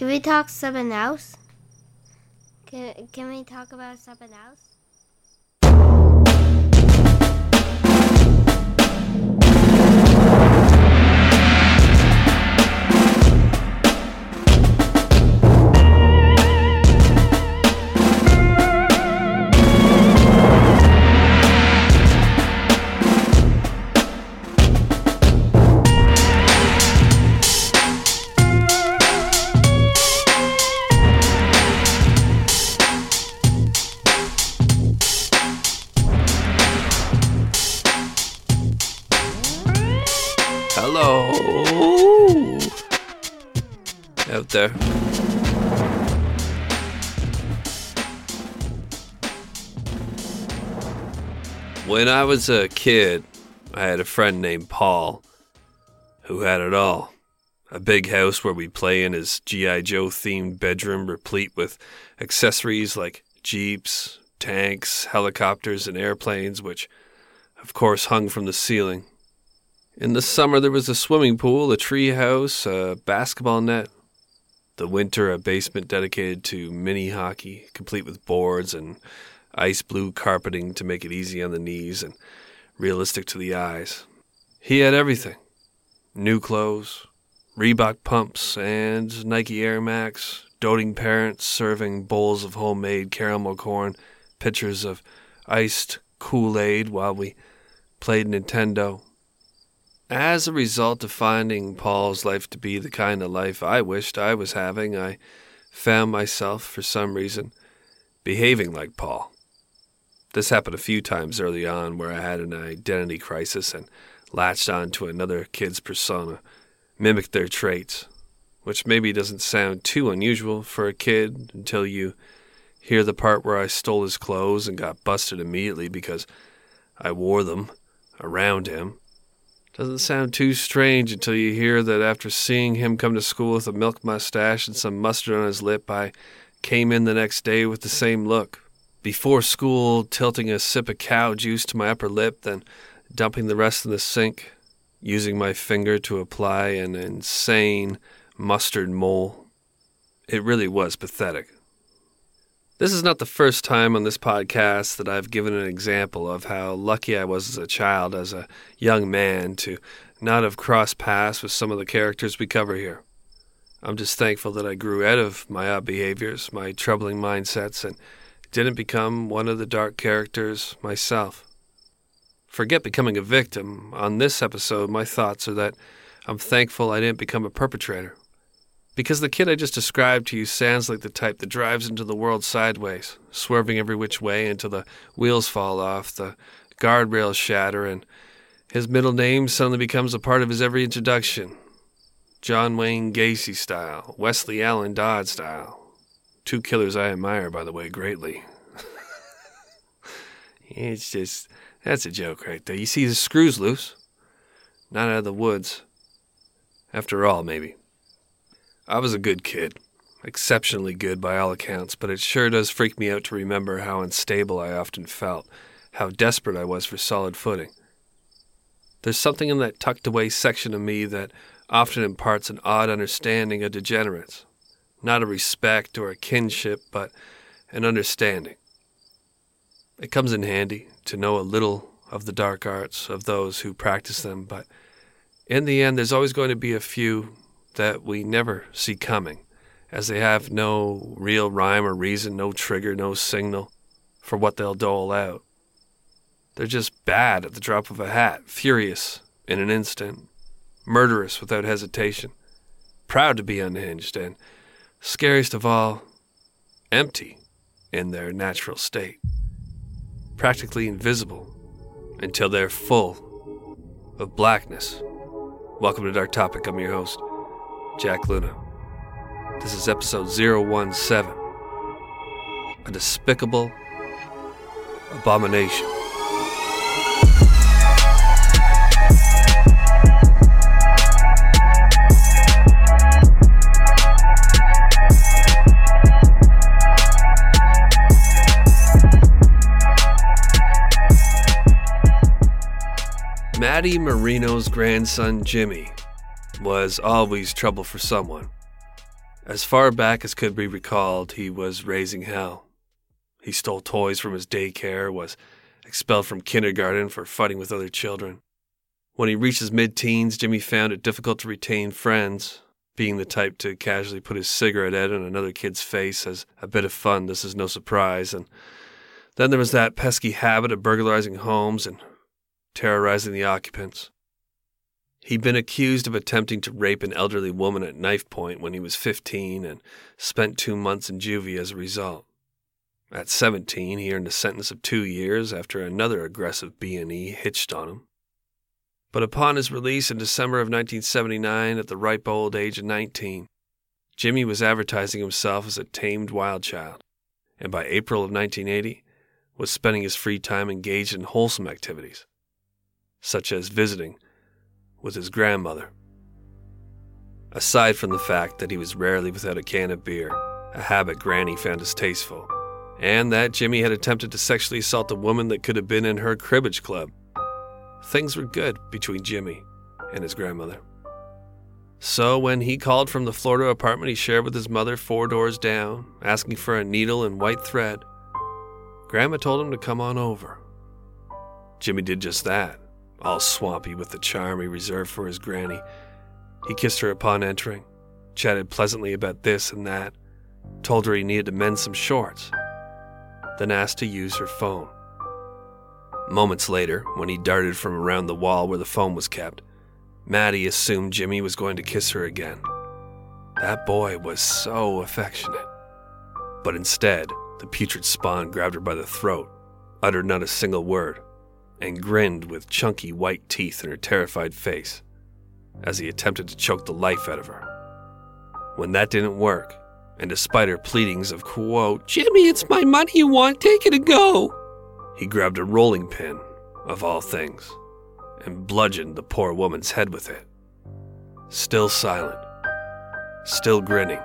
Can we talk something else? Can we talk about something else? Hello out there. When I was a kid, I had a friend named Paul who had it all. A big house where we'd play in his G.I. Joe themed bedroom, replete with accessories like jeeps, tanks, helicopters, and airplanes, which of course hung from the ceiling. In the summer, there was a swimming pool, a tree house, a basketball net. The winter, a basement dedicated to mini hockey, complete with boards and ice blue carpeting to make it easy on the knees and realistic to the eyes. He had everything. New clothes, Reebok pumps, and Nike Air Max, doting parents serving bowls of homemade caramel corn, pitchers of iced Kool-Aid while we played Nintendo. As a result of finding Paul's life to be the kind of life I wished I was having, I found myself, for some reason, behaving like Paul. This happened a few times early on where I had an identity crisis and latched on to another kid's persona, mimicked their traits, which maybe doesn't sound too unusual for a kid until you hear the part where I stole his clothes and got busted immediately because I wore them around him. Doesn't sound too strange until you hear that after seeing him come to school with a milk mustache and some mustard on his lip, I came in the next day with the same look. Before school, tilting a sip of cow juice to my upper lip, then dumping the rest in the sink, using my finger to apply an insane mustard mole. It really was pathetic. This is not the first time on this podcast that I've given an example of how lucky I was as a child, as a young man, to not have crossed paths with some of the characters we cover here. I'm just thankful that I grew out of my odd behaviors, my troubling mindsets, and didn't become one of the dark characters myself. Forget becoming a victim. On this episode, my thoughts are that I'm thankful I didn't become a perpetrator. Because the kid I just described to you sounds like the type that drives into the world sideways, swerving every which way until the wheels fall off, the guardrails shatter, and his middle name suddenly becomes a part of his every introduction. John Wayne Gacy style, Wesley Allen Dodd style. Two killers I admire, by the way, greatly. It's just, that's a joke right there. You see, the screw's loose. Not out of the woods. After all, maybe. I was a good kid, exceptionally good by all accounts, but it sure does freak me out to remember how unstable I often felt, how desperate I was for solid footing. There's something in that tucked-away section of me that often imparts an odd understanding of degenerates. Not a respect or a kinship, but an understanding. It comes in handy to know a little of the dark arts of those who practice them, but in the end, there's always going to be a few that we never see coming, as they have no real rhyme or reason, no trigger, no signal for what they'll dole out. They're just bad at the drop of a hat, furious in an instant, murderous without hesitation, proud to be unhinged, and, scariest of all, empty in their natural state, practically invisible until they're full of blackness. Welcome to Dark Topic. I'm your host, Jack Luna. This is episode 017, A Despicable Abomination. Matty Marino's grandson Jimmy was always trouble for someone. As far back as could be recalled, he was raising hell. He stole toys from his daycare, was expelled from kindergarten for fighting with other children. When he reached his mid-teens, Jimmy found it difficult to retain friends. Being the type to casually put his cigarette end on another kid's face as a bit of fun, this is no surprise. And then there was that pesky habit of burglarizing homes and terrorizing the occupants. He'd been accused of attempting to rape an elderly woman at knife point when he was 15 and spent 2 months in juvie as a result. At 17, he earned a sentence of 2 years after another aggressive B&E hitched on him. But upon his release in December of 1979 at the ripe old age of 19, Jimmy was advertising himself as a tamed wild child, and by April of 1980 was spending his free time engaged in wholesome activities, such as visiting with his grandmother. Aside from the fact that he was rarely without a can of beer, a habit Granny found distasteful, and that Jimmy had attempted to sexually assault a woman that could have been in her cribbage club, things were good between Jimmy and his grandmother. So when he called from the Florida apartment he shared with his mother 4 doors down, asking for a needle and white thread, Grandma told him to come on over. Jimmy did just that, all swampy with the charm he reserved for his granny. He kissed her upon entering, chatted pleasantly about this and that, told her he needed to mend some shorts, then asked to use her phone. Moments later, when he darted from around the wall where the phone was kept, Maddie assumed Jimmy was going to kiss her again. That boy was so affectionate. But instead, the putrid spawn grabbed her by the throat, uttered not a single word, and grinned with chunky white teeth in her terrified face as he attempted to choke the life out of her. When that didn't work, and despite her pleadings of, quote, "Jimmy, it's my money you want, take it and go," he grabbed a rolling pin, of all things, and bludgeoned the poor woman's head with it. Still silent, still grinning.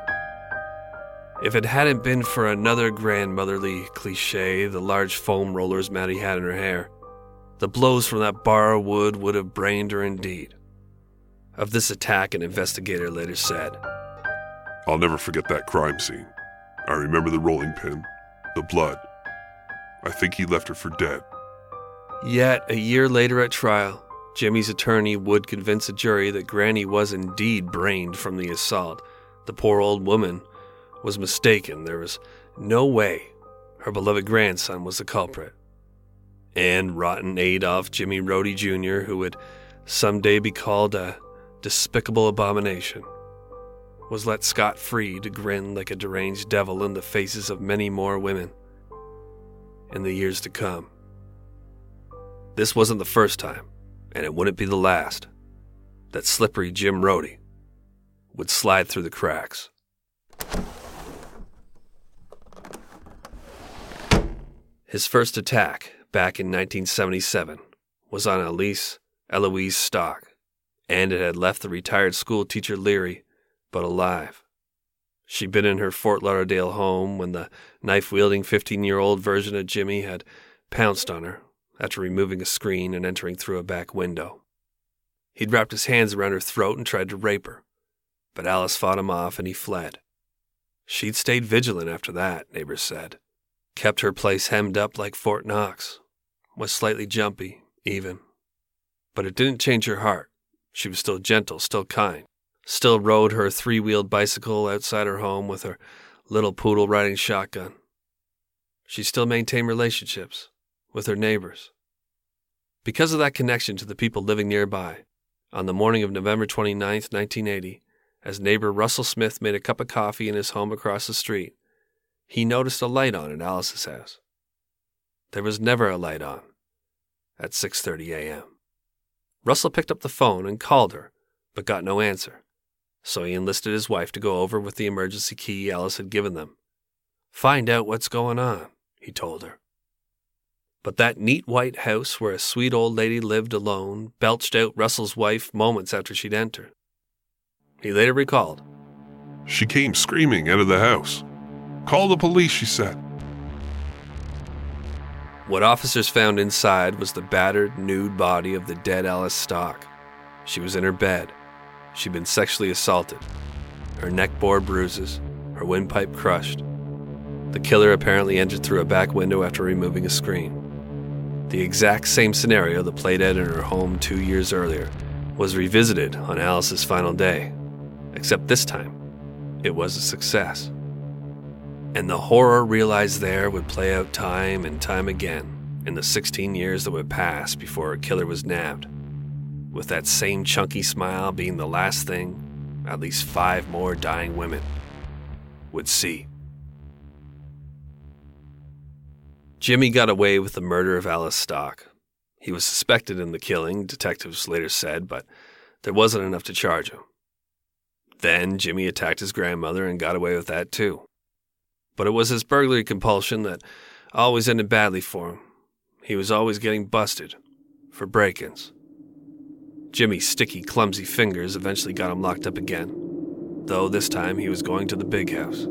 If it hadn't been for another grandmotherly cliche, the large foam rollers Maddie had in her hair, the blows from that bar of wood would have brained her indeed. Of this attack, an investigator later said, "I'll never forget that crime scene. I remember the rolling pin, the blood. I think he left her for dead." Yet, a year later at trial, Jimmy's attorney would convince a jury that Granny was indeed brained from the assault. The poor old woman was mistaken. There was no way her beloved grandson was the culprit. And rotten Adolf Jimmy Rhodey Jr., who would someday be called a despicable abomination, was let scot-free to grin like a deranged devil in the faces of many more women in the years to come. This wasn't the first time, and it wouldn't be the last, that slippery Jim Rhodey would slide through the cracks. His first attack, back in 1977, was on Elise Eloise Stock, and it had left the retired school teacher leery, but alive. She'd been in her Fort Lauderdale home when the knife-wielding 15-year-old version of Jimmy had pounced on her after removing a screen and entering through a back window. He'd wrapped his hands around her throat and tried to rape her, but Alice fought him off and he fled. She'd stayed vigilant after that, neighbors said. Kept her place hemmed up like Fort Knox. Was slightly jumpy, even. But it didn't change her heart. She was still gentle, still kind. Still rode her 3-wheeled bicycle outside her home with her little poodle riding shotgun. She still maintained relationships with her neighbors. Because of that connection to the people living nearby, on the morning of November 29th, 1980, as neighbor Russell Smith made a cup of coffee in his home across the street, he noticed a light on at Alice's house. There was never a light on at 6:30 a.m. Russell picked up the phone and called her, but got no answer, so he enlisted his wife to go over with the emergency key Alice had given them. "Find out what's going on," he told her. But that neat white house where a sweet old lady lived alone belched out Russell's wife moments after she'd entered. He later recalled, "She came screaming out of the house. 'Call the police,' she said." What officers found inside was the battered, nude body of the dead Alice Stock. She was in her bed. She'd been sexually assaulted. her neck bore bruises, her windpipe crushed. The killer apparently entered through a back window after removing a screen. The exact same scenario that played out in her home 2 years earlier was revisited on Alice's final day, except this time, it was a success. And the horror realized there would play out time and time again in the 16 years that would pass before her killer was nabbed, with that same chunky smile being the last thing at least 5 more dying women would see. Jimmy got away with the murder of Alice Stock. He was suspected in the killing, detectives later said, but there wasn't enough to charge him. Then Jimmy attacked his grandmother and got away with that too. But it was his burglary compulsion that always ended badly for him. He was always getting busted for break-ins. Jimmy's sticky, clumsy fingers eventually got him locked up again, though this time he was going to the big house.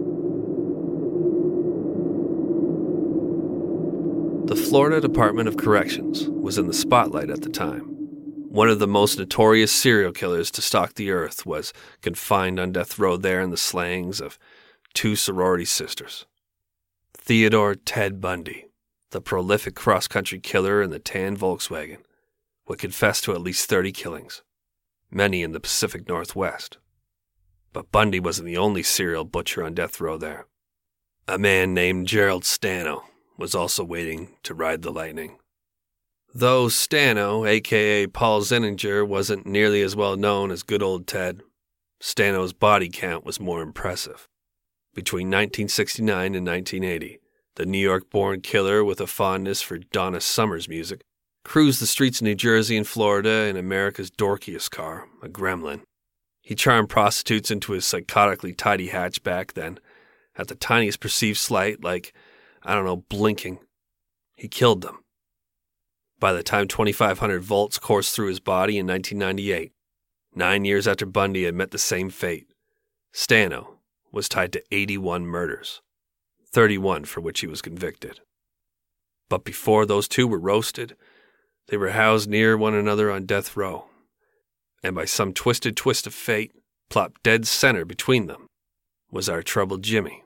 The Florida Department of Corrections was in the spotlight at the time. One of the most notorious serial killers to stalk the earth was confined on death row there in the slayings of 2 sorority sisters. Theodore Ted Bundy, the prolific cross-country killer in the tan Volkswagen, would confess to at least 30 killings, many in the Pacific Northwest. But Bundy wasn't the only serial butcher on death row there. A man named Gerald Stano was also waiting to ride the lightning. Though Stano, a.k.a. Paul Zinninger, wasn't nearly as well known as good old Ted, Stano's body count was more impressive. Between 1969 and 1980, the New York-born killer with a fondness for Donna Summer's music cruised the streets of New Jersey and Florida in America's dorkiest car, a Gremlin. He charmed prostitutes into his psychotically tidy hatchback, then, at the tiniest perceived slight, like, blinking, he killed them. By the time 2,500 volts coursed through his body in 1998, 9 years after Bundy had met the same fate, Stano was tied to 81 murders, 31 for which he was convicted. But before those 2 were roasted, they were housed near one another on death row, and by some twisted twist of fate, plopped dead center between them was our troubled Jimmy.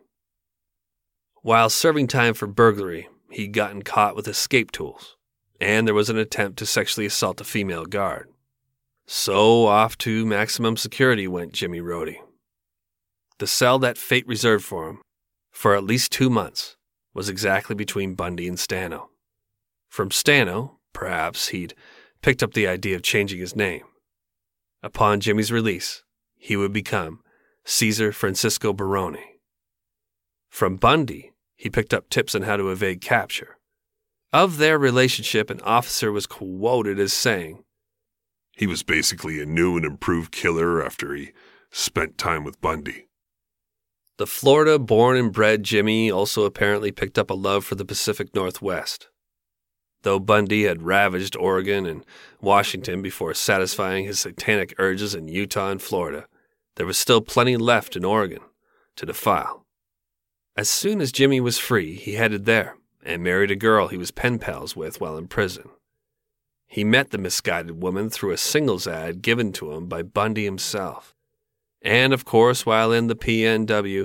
While serving time for burglary, he'd gotten caught with escape tools, and there was an attempt to sexually assault a female guard. So off to maximum security went Jimmy Rohde. The cell that fate reserved for him, for at least 2 months, was exactly between Bundy and Stano. From Stano, perhaps he'd picked up the idea of changing his name. Upon Jimmy's release, he would become Cesar Francisco Baroni. From Bundy, he picked up tips on how to evade capture. Of their relationship, an officer was quoted as saying, "He was basically a new and improved killer after he spent time with Bundy." The Florida-born and bred Jimmy also apparently picked up a love for the Pacific Northwest. Though Bundy had ravaged Oregon and Washington before satisfying his satanic urges in Utah and Florida, there was still plenty left in Oregon to defile. As soon as Jimmy was free, he headed there and married a girl he was pen pals with while in prison. He met the misguided woman through a singles ad given to him by Bundy himself. And, of course, while in the PNW,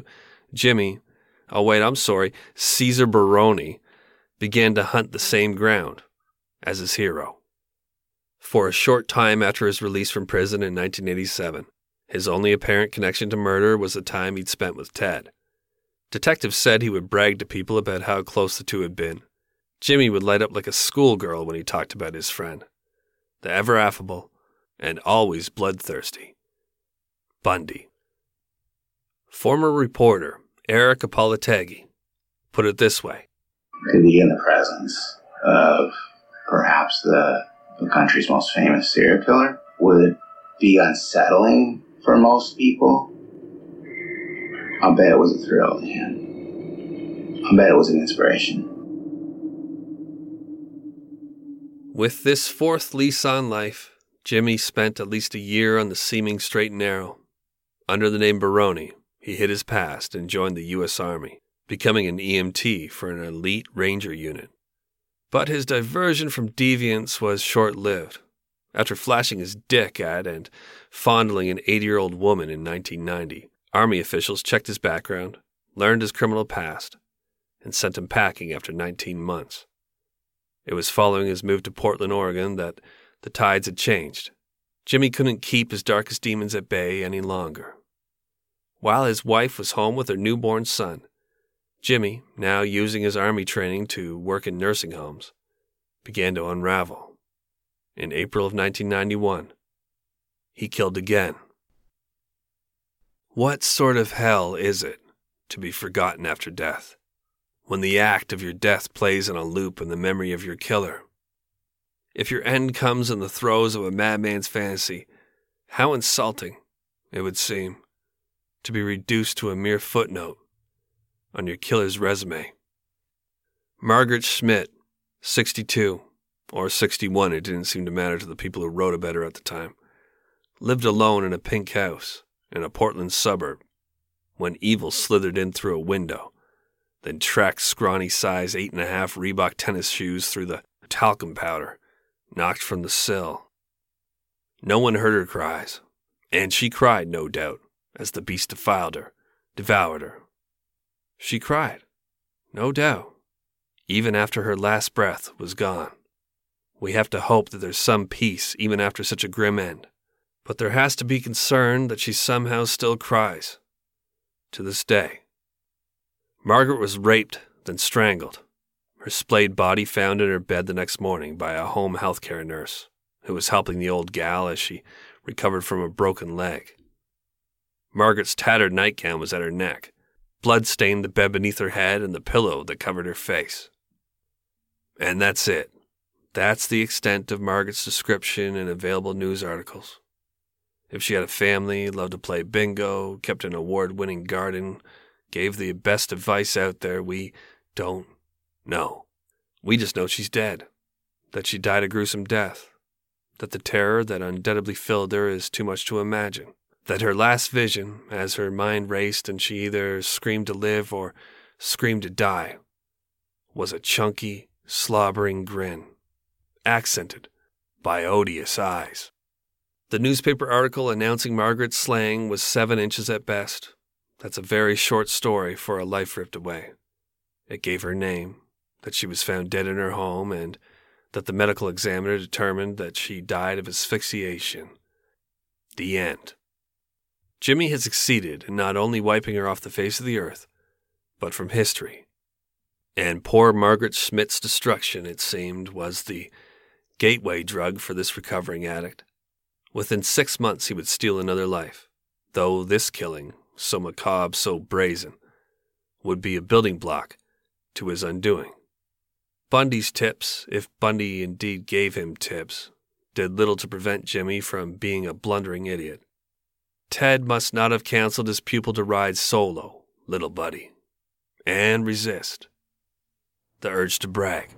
Cesar Baroni, began to hunt the same ground as his hero. For a short time after his release from prison in 1987, his only apparent connection to murder was the time he'd spent with Ted. Detectives said he would brag to people about how close the 2 had been. Jimmy would light up like a schoolgirl when he talked about his friend, the ever affable and always bloodthirsty Bundy. Former reporter Eric Apolitegui put it this way: to be in the presence of perhaps the country's most famous serial killer would be unsettling for most people. I'll bet it was a thrill, man. I'll bet it was an inspiration. With this 4th lease on life, Jimmy spent at least a year on the seeming straight and narrow. Under the name Baroni, he hid his past and joined the U.S. Army, becoming an EMT for an elite ranger unit. But his diversion from deviance was short-lived, After flashing his dick at and fondling an 80-year-old woman in 1990, Army officials checked his background, learned his criminal past, and sent him packing after 19 months. It was following his move to Portland, Oregon, that the tides had changed. Jimmy couldn't keep his darkest demons at bay any longer. While his wife was home with her newborn son, Jimmy, now using his Army training to work in nursing homes, began to unravel. In April of 1991, he killed again. What sort of hell is it to be forgotten after death, when the act of your death plays on a loop in the memory of your killer? If your end comes in the throes of a madman's fantasy, how insulting, it would seem, to be reduced to a mere footnote on your killer's resume. Margaret Schmidt, 62, or 61, it didn't seem to matter to the people who wrote about her at the time, lived alone in a pink house in a Portland suburb when evil slithered in through a window, then tracked scrawny size 8.5 Reebok tennis shoes through the talcum powder, knocked from the sill. No one heard her cries, and she cried, no doubt, as the beast defiled her, devoured her. She cried, no doubt, even after her last breath was gone. We have to hope that there's some peace even after such a grim end, but there has to be concern that she somehow still cries, to this day. Margaret was raped, then strangled, her splayed body found in her bed the next morning by a home healthcare nurse who was helping the old gal as she recovered from a broken leg. Margaret's tattered nightgown was at her neck. Blood stained the bed beneath her head and the pillow that covered her face. And that's it. That's the extent of Margaret's description in available news articles. If she had a family, loved to play bingo, kept an award-winning garden, gave the best advice out there, we don't know. We just know she's dead, that she died a gruesome death, that the terror that undoubtedly filled her is too much to imagine, that her last vision, as her mind raced and she either screamed to live or screamed to die, was a chunky, slobbering grin, accented by odious eyes. The newspaper article announcing Margaret's slaying was 7 inches at best. That's a very short story for a life ripped away. It gave her name, that she was found dead in her home, and that the medical examiner determined that she died of asphyxiation. The end. Jimmy had succeeded in not only wiping her off the face of the earth, but from history. And poor Margaret Schmidt's destruction, it seemed, was the gateway drug for this recovering addict. Within 6 months he would steal another life, though this killing, so macabre, so brazen, would be a building block to his undoing. Bundy's tips, if Bundy indeed gave him tips, did little to prevent Jimmy from being a blundering idiot. Ted must not have counseled his pupil to ride solo, little buddy, and resist the urge to brag.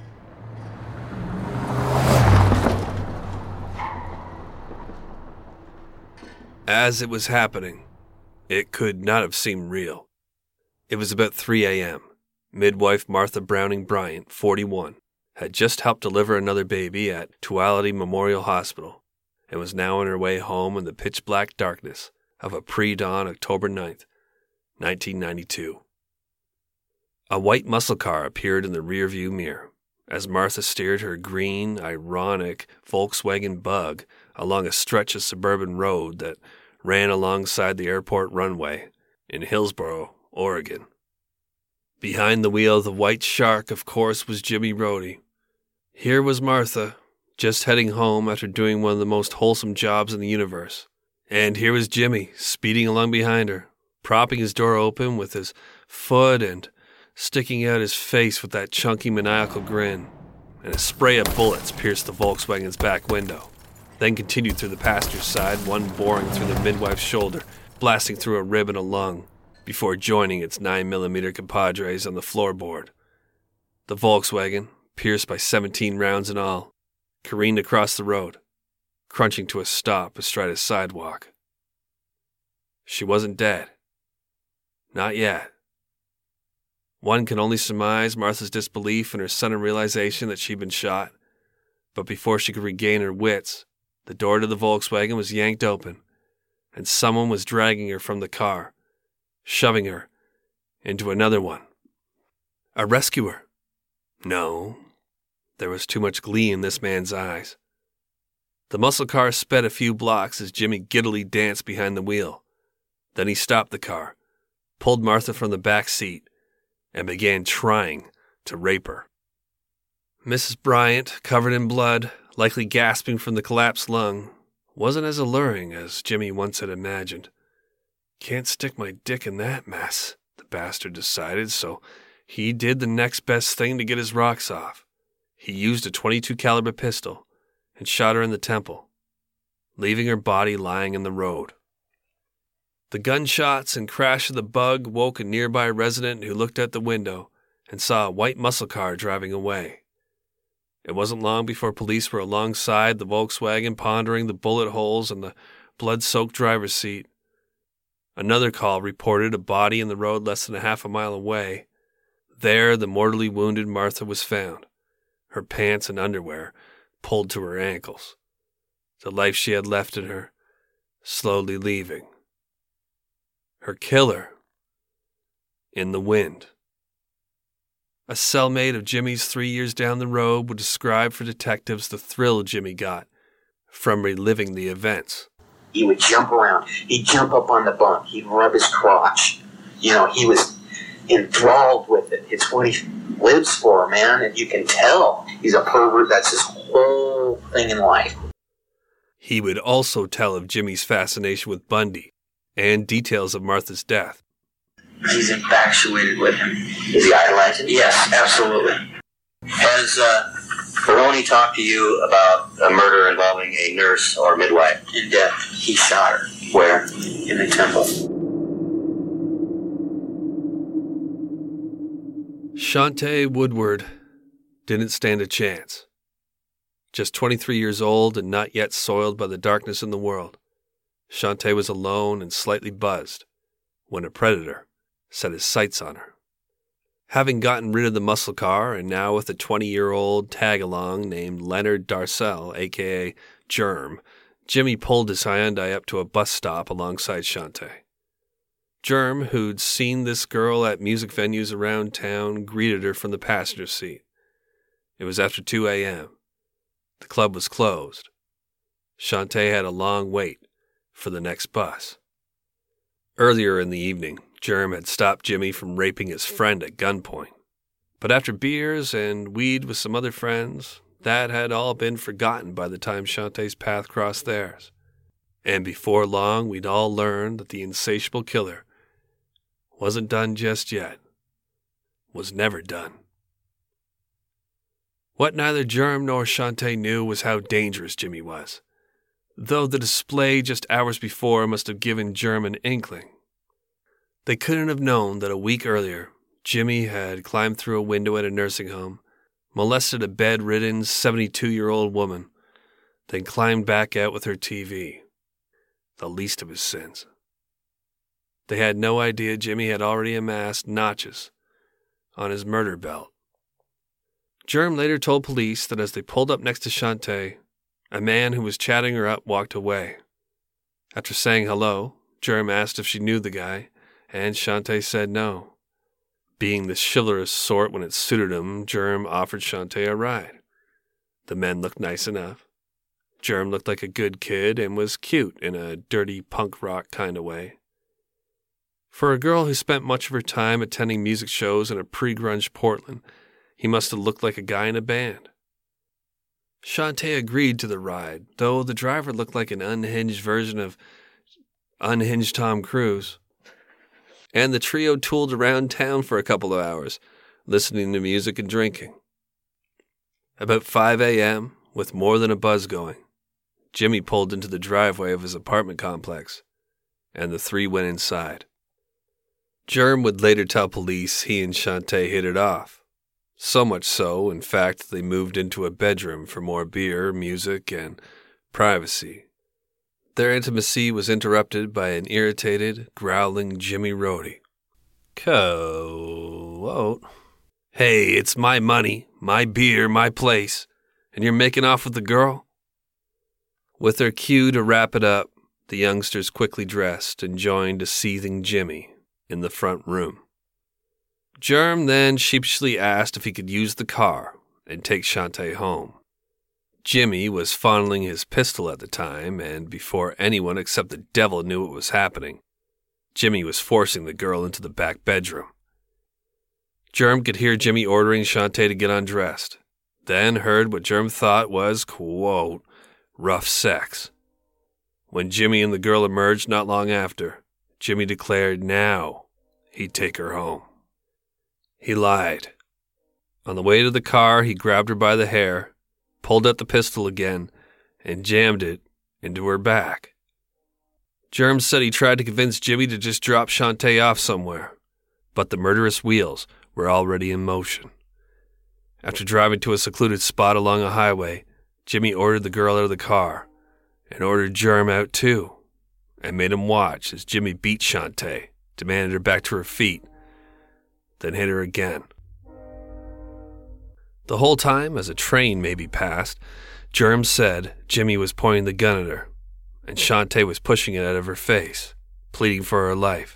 As it was happening, it could not have seemed real. It was about 3 a.m. Midwife Martha Browning Bryant, 41, had just helped deliver another baby at Tuality Memorial Hospital and was now on her way home in the pitch-black darkness of a pre-dawn October 9th, 1992. A white muscle car appeared in the rearview mirror as Martha steered her green, ironic Volkswagen Bug along a stretch of suburban road that ran alongside the airport runway in Hillsboro, Oregon. Behind the wheel of the White Shark, of course, was Jimmy Rohde. Here was Martha, just heading home after doing one of the most wholesome jobs in the universe. And here was Jimmy, speeding along behind her, propping his door open with his foot and sticking out his face with that chunky maniacal grin. And a spray of bullets pierced the Volkswagen's back window, then continued through the passenger's side, one boring through the midwife's shoulder, blasting through a rib and a lung, before joining its 9mm compadres on the floorboard. The Volkswagen, pierced by 17 rounds in all, careened across the road, crunching to a stop astride a sidewalk. She wasn't dead. Not yet. One can only surmise Martha's disbelief and her sudden realization that she'd been shot, but before she could regain her wits, The door to the Volkswagen was yanked open, and someone was dragging her from the car, shoving her into another one. A rescuer? No. There was too much glee in this man's eyes. The muscle car sped a few blocks as Jimmy giddily danced behind the wheel. Then he stopped the car, pulled Martha from the back seat, and began trying to rape her. Mrs. Bryant, covered in blood, likely gasping from the collapsed lung, wasn't as alluring as Jimmy once had imagined. Can't stick my dick in that mess, the bastard decided, so he did the next best thing to get his rocks off. He used a .22 caliber pistol and shot her in the temple, leaving her body lying in the road. The gunshots and crash of the Bug woke a nearby resident who looked out the window and saw a white muscle car driving away. It wasn't long before police were alongside the Volkswagen, pondering the bullet holes in the blood-soaked driver's seat. Another call reported a body in the road less than a half a mile away. There, the mortally wounded Martha was found, her pants and underwear pulled to her ankles, the life she had left in her slowly leaving. Her killer in the wind. A cellmate of Jimmy's 3 years down the road would describe for detectives the thrill Jimmy got from reliving the events. He would jump around. He'd jump up on the bunk. He'd rub his crotch. You know, he was enthralled with it. It's what he lives for, man. And you can tell he's a pervert. That's his whole thing in life. He would also tell of Jimmy's fascination with Bundy and details of Martha's death. He's infatuated with him. Is he idolizing? Yes, absolutely. Has Baroni talked to you about a murder involving a nurse or midwife? In death. He shot her. Where? In the temple. Shante Woodward didn't stand a chance. Just 23 years old and not yet soiled by the darkness in the world, Shante was alone and slightly buzzed when a predator set his sights on her. Having gotten rid of the muscle car and now with a 20-year-old tag-along named Leonard Darcell, a.k.a. Germ, Jimmy pulled his Hyundai up to a bus stop alongside Shante. Germ, who'd seen this girl at music venues around town, greeted her from the passenger seat. It was after 2 a.m. The club was closed. Shante had a long wait for the next bus. Earlier in the evening, Germ had stopped Jimmy from raping his friend at gunpoint. But after beers and weed with some other friends, that had all been forgotten by the time Shante's path crossed theirs. And before long, we'd all learned that the insatiable killer wasn't done just yet. Was never done. What neither Germ nor Shante knew was how dangerous Jimmy was, though the display just hours before must have given Germ an inkling. They couldn't have known that a week earlier, Jimmy had climbed through a window at a nursing home, molested a bedridden 72-year-old woman, then climbed back out with her TV. The least of his sins. They had no idea Jimmy had already amassed notches on his murder belt. Germ later told police that as they pulled up next to Shante, a man who was chatting her up walked away. After saying hello, Germ asked if she knew the guy, and Shante said no. Being the chivalrous sort when it suited him, Germ offered Shante a ride. The men looked nice enough. Germ looked like a good kid and was cute in a dirty punk rock kind of way. For a girl who spent much of her time attending music shows in a pre-grunge Portland, he must have looked like a guy in a band. Shante agreed to the ride, though the driver looked like an unhinged version of unhinged Tom Cruise. And the trio tooled around town for a couple of hours, listening to music and drinking. About 5 a.m., with more than a buzz going, Jimmy pulled into the driveway of his apartment complex, and the three went inside. Germ would later tell police he and Shante hit it off. So much so, in fact, they moved into a bedroom for more beer, music, and privacy. Their intimacy was interrupted by an irritated, growling Jimmy Rhodey. Quote, "Hey, it's my money, my beer, my place, and you're making off with the girl?" With their cue to wrap it up, the youngsters quickly dressed and joined a seething Jimmy in the front room. Germ then sheepishly asked if he could use the car and take Shantae home. Jimmy was fondling his pistol at the time, and before anyone except the devil knew what was happening, Jimmy was forcing the girl into the back bedroom. Germ could hear Jimmy ordering Shantae to get undressed, then heard what Germ thought was, quote, rough sex. When Jimmy and the girl emerged not long after, Jimmy declared now he'd take her home. He lied. On the way to the car, he grabbed her by the hair, pulled out the pistol again, and jammed it into her back. Germ said he tried to convince Jimmy to just drop Shantae off somewhere, but the murderous wheels were already in motion. After driving to a secluded spot along a highway, Jimmy ordered the girl out of the car and ordered Germ out too, and made him watch as Jimmy beat Shantae, demanded her back to her feet, then hit her again. The whole time, as a train maybe passed, Germ said Jimmy was pointing the gun at her, and Shantae was pushing it out of her face, pleading for her life.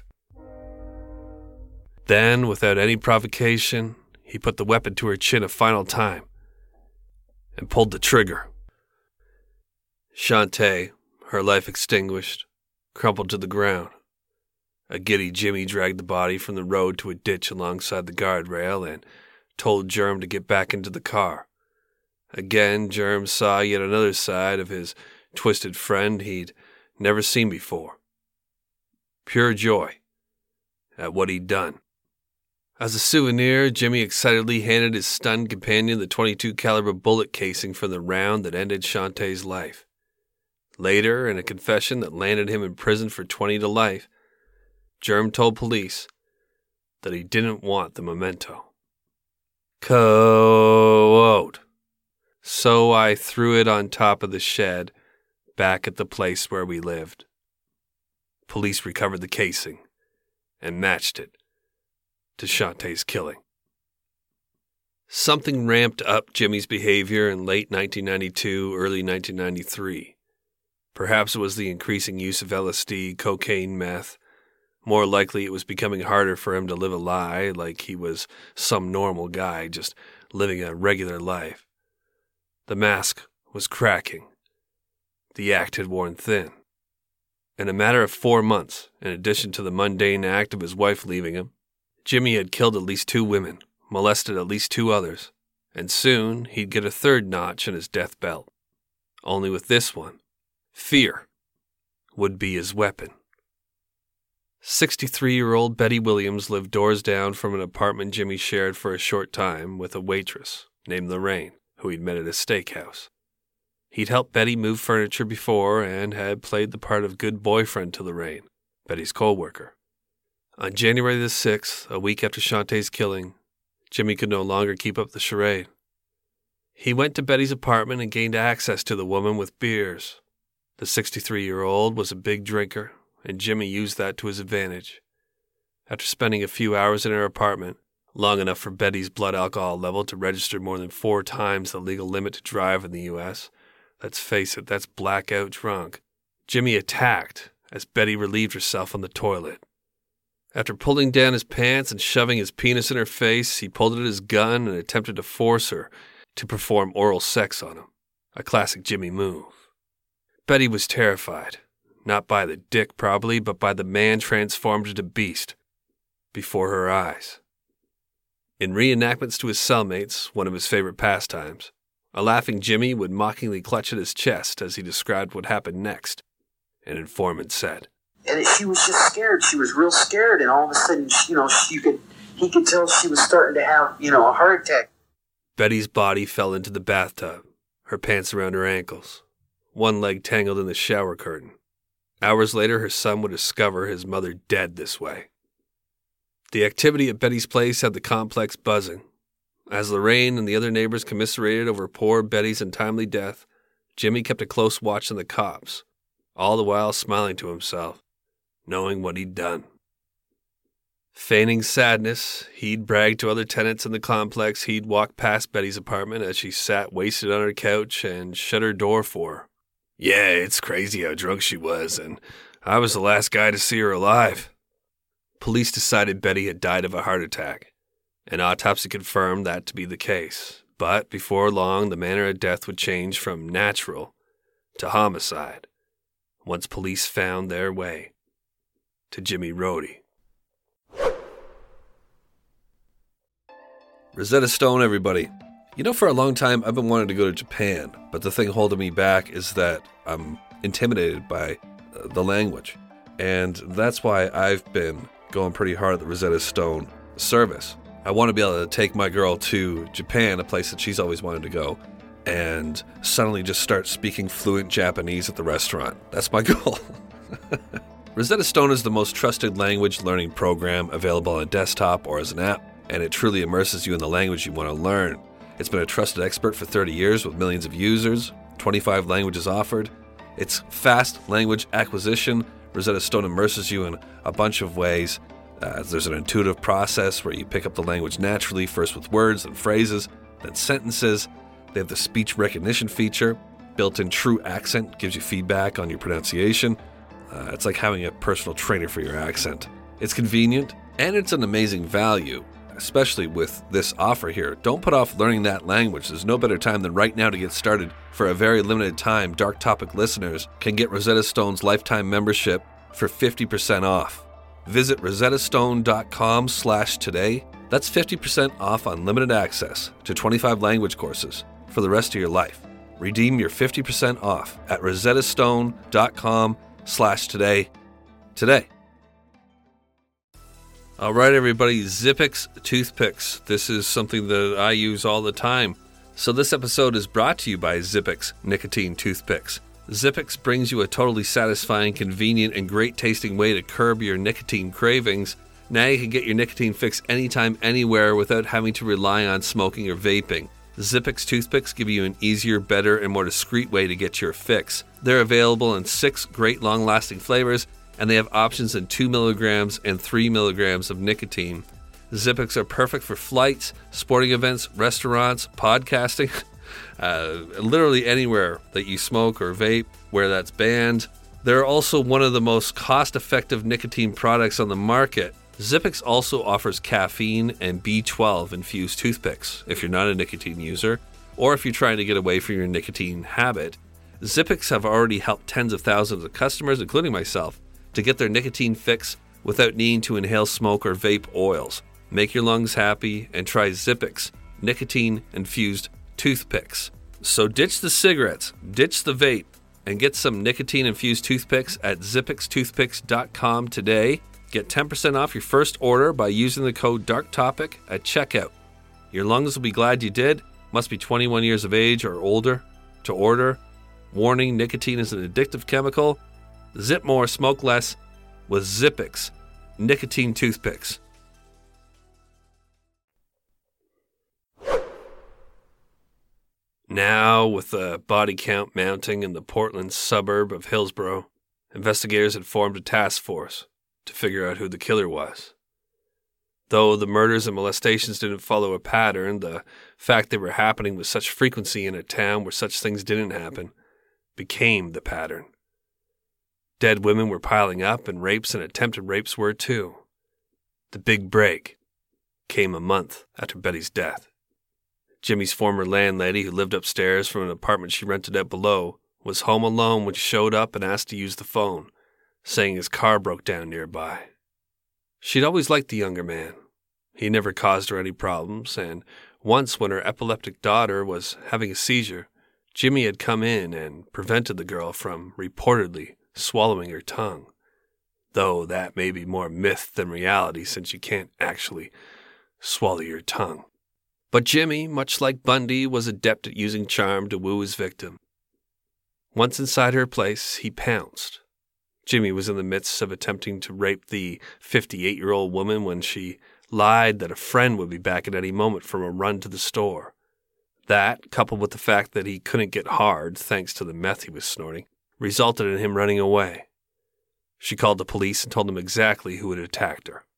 Then, without any provocation, he put the weapon to her chin a final time and pulled the trigger. Shantae, her life extinguished, crumpled to the ground. A giddy Jimmy dragged the body from the road to a ditch alongside the guardrail and told Germ to get back into the car. Again, Germ saw yet another side of his twisted friend he'd never seen before. Pure joy at what he'd done. As a souvenir, Jimmy excitedly handed his stunned companion the .22 caliber bullet casing from the round that ended Shantae's life. Later, in a confession that landed him in prison for 20 to life, Germ told police that he didn't want the memento. Quote, so I threw it on top of the shed back at the place where we lived. Police recovered the casing and matched it to Shantae's killing. Something ramped up Jimmy's behavior in late 1992, early 1993. Perhaps it was the increasing use of LSD, cocaine, meth. More likely it was becoming harder for him to live a lie like he was some normal guy just living a regular life. The mask was cracking. The act had worn thin. In a matter of 4 months, in addition to the mundane act of his wife leaving him, Jimmy had killed at least 2 women, molested at least 2 others, and soon he'd get a 3rd notch in his death belt. Only with this one, fear would be his weapon. 63-year-old Betty Williams lived doors down from an apartment Jimmy shared for a short time with a waitress named Lorraine, who he'd met at a steakhouse. He'd helped Betty move furniture before and had played the part of good boyfriend to Lorraine, Betty's co-worker. On January the 6th, a week after Shantae's killing, Jimmy could no longer keep up the charade. He went to Betty's apartment and gained access to the woman with beers. The 63-year-old was a big drinker, and Jimmy used that to his advantage. After spending a few hours in her apartment, long enough for Betty's blood alcohol level to register more than 4 times the legal limit to drive in the U.S., let's face it, that's blackout drunk, Jimmy attacked as Betty relieved herself on the toilet. After pulling down his pants and shoving his penis in her face, he pulled out his gun and attempted to force her to perform oral sex on him, a classic Jimmy move. Betty was terrified. Not by the dick, probably, but by the man transformed into beast before her eyes. In reenactments to his cellmates, one of his favorite pastimes, a laughing Jimmy would mockingly clutch at his chest as he described what happened next. An informant said, and she was just scared. She was real scared, and all of a sudden, he could tell she was starting to have, a heart attack. Betty's body fell into the bathtub, her pants around her ankles, one leg tangled in the shower curtain. Hours later, her son would discover his mother dead this way. The activity at Betty's place had the complex buzzing. As Lorraine and the other neighbors commiserated over poor Betty's untimely death, Jimmy kept a close watch on the cops, all the while smiling to himself, knowing what he'd done. Feigning sadness, he'd brag to other tenants in the complex he'd walked past Betty's apartment as she sat wasted on her couch and shut her door for her. Yeah, it's crazy how drunk she was, and I was the last guy to see her alive. Police decided Betty had died of a heart attack. An autopsy confirmed that to be the case, but before long the manner of death would change from natural to homicide once police found their way to Jimmy Rohde. Rosetta Stone, everybody. You know, for a long time I've been wanting to go to Japan, but the thing holding me back is that I'm intimidated by the language. And that's why I've been going pretty hard at the Rosetta Stone service. I want to be able to take my girl to Japan, a place that she's always wanted to go, and suddenly just start speaking fluent Japanese at the restaurant. That's my goal. Rosetta Stone is the most trusted language learning program available on a desktop or as an app, and it truly immerses you in the language you want to learn. It's been a trusted expert for 30 years with millions of users, 25 languages offered. It's fast language acquisition. Rosetta Stone immerses you in a bunch of ways. There's an intuitive process where you pick up the language naturally, first with words, then phrases, then sentences. They have the speech recognition feature. Built-in true accent gives you feedback on your pronunciation. It's like having a personal trainer for your accent. It's convenient, and it's an amazing value, especially with this offer here. Don't put off learning that language. There's no better time than right now to get started. For a very limited time, Dark Topic listeners can get Rosetta Stone's lifetime membership for 50% off. Visit rosettastone.com/today. That's 50% off unlimited access to 25 language courses for the rest of your life. Redeem your 50% off at rosettastone.com/today today. All right, everybody, Zippix toothpicks. This is something that I use all the time. So this episode is brought to you by Zippix nicotine toothpicks. Zippix brings you a totally satisfying, convenient, and great-tasting way to curb your nicotine cravings. Now you can get your nicotine fix anytime, anywhere without having to rely on smoking or vaping. Zippix toothpicks give you an easier, better, and more discreet way to get your fix. They're available in 6 great long-lasting flavors, and they have options in 2 milligrams and 3 milligrams of nicotine. Zippix are perfect for flights, sporting events, restaurants, podcasting, literally anywhere that you smoke or vape, where that's banned. They're also one of the most cost-effective nicotine products on the market. Zippix also offers caffeine and B12 infused toothpicks if you're not a nicotine user, or if you're trying to get away from your nicotine habit. Zippix have already helped tens of thousands of customers, including myself, to get their nicotine fix without needing to inhale smoke or vape oils. Make your lungs happy and try Zippix nicotine-infused toothpicks. So ditch the cigarettes, ditch the vape, and get some nicotine-infused toothpicks at zippixtoothpicks.com today. Get 10% off your first order by using the code DARKTOPIC at checkout. Your lungs will be glad you did. Must be 21 years of age or older to order. Warning, nicotine is an addictive chemical. Zip more, smoke less with Zippix nicotine toothpicks. Now, with the body count mounting in the Portland suburb of Hillsborough, investigators had formed a task force to figure out who the killer was. Though the murders and molestations didn't follow a pattern, the fact they were happening with such frequency in a town where such things didn't happen became the pattern. Dead women were piling up, and rapes and attempted rapes were too. The big break came a month after Betty's death. Jimmy's former landlady, who lived upstairs from an apartment she rented out below, was home alone when she showed up and asked to use the phone, saying his car broke down nearby. She'd always liked the younger man. He never caused her any problems, and once when her epileptic daughter was having a seizure, Jimmy had come in and prevented the girl from reportedly swallowing her tongue, though that may be more myth than reality since you can't actually swallow your tongue. But Jimmy, much like Bundy, was adept at using charm to woo his victim. Once inside her place, he pounced. Jimmy was in the midst of attempting to rape the 58-year-old woman when she lied that a friend would be back at any moment from a run to the store. That, coupled with the fact that he couldn't get hard thanks to the meth he was snorting, resulted in him running away. She called the police and told them exactly who had attacked her.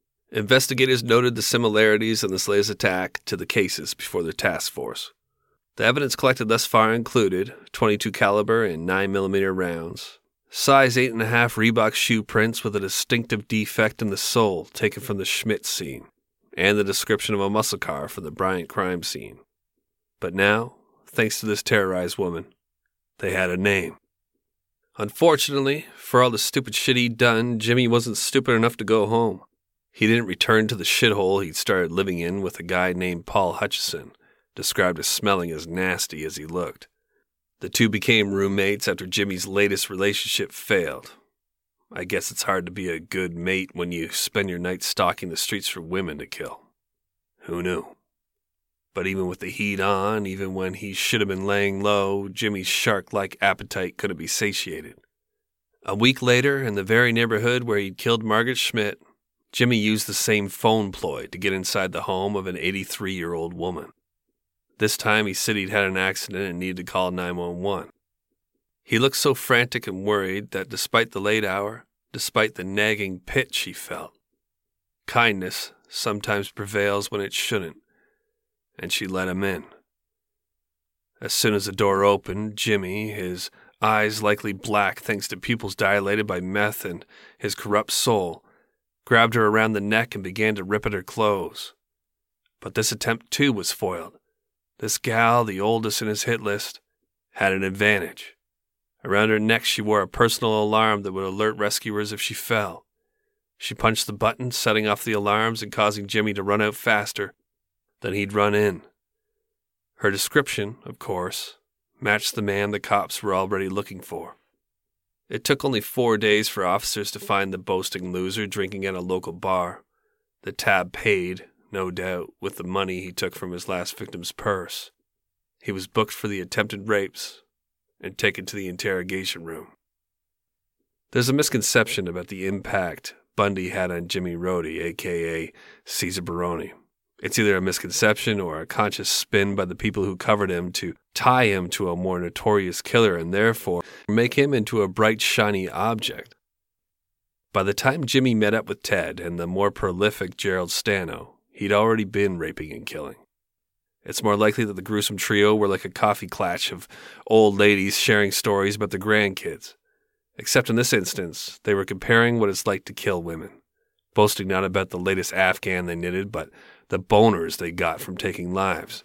Investigators noted the similarities in this latest attack to the cases before their task force. The evidence collected thus far included .22 caliber and 9mm rounds, size 8.5 Reebok shoe prints with a distinctive defect in the sole taken from the Schmidt scene, and the description of a muscle car from the Bryant crime scene. But now, thanks to this terrorized woman, they had a name. Unfortunately, for all the stupid shit he'd done, Jimmy wasn't stupid enough to go home. He didn't return to the shithole he'd started living in with a guy named Paul Hutchison, described as smelling as nasty as he looked. The two became roommates after Jimmy's latest relationship failed. I guess it's hard to be a good mate when you spend your nights stalking the streets for women to kill. Who knew? But even with the heat on, even when he should have been laying low, Jimmy's shark-like appetite couldn't be satiated. A week later, in the very neighborhood where he'd killed Margaret Schmidt, Jimmy used the same phone ploy to get inside the home of an 83-year-old woman. This time he said he'd had an accident and needed to call 911. He looked so frantic and worried that despite the late hour, despite the nagging pitch he felt, kindness sometimes prevails when it shouldn't, and she let him in. As soon as the door opened, Jimmy, his eyes likely black thanks to pupils dilated by meth and his corrupt soul, grabbed her around the neck and began to rip at her clothes. But this attempt too was foiled. This gal, the oldest in his hit list, had an advantage. Around her neck she wore a personal alarm that would alert rescuers if she fell. She punched the button, setting off the alarms and causing Jimmy to run out faster than he'd run in. Her description, of course, matched the man the cops were already looking for. It took only 4 days for officers to find the boasting loser drinking at a local bar. The tab paid, no doubt, with the money he took from his last victim's purse. He was booked for the attempted rapes and taken to the interrogation room. There's a misconception about the impact Bundy had on Jimmy Rhodey, a.k.a. Caesar Baroni. It's either a misconception or a conscious spin by the people who covered him to tie him to a more notorious killer and therefore make him into a bright, shiny object. By the time Jimmy met up with Ted and the more prolific Gerald Stano, he'd already been raping and killing. It's more likely that the gruesome trio were like a coffee clatch of old ladies sharing stories about their grandkids. Except in this instance, they were comparing what it's like to kill women, boasting not about the latest Afghan they knitted, but the boners they got from taking lives.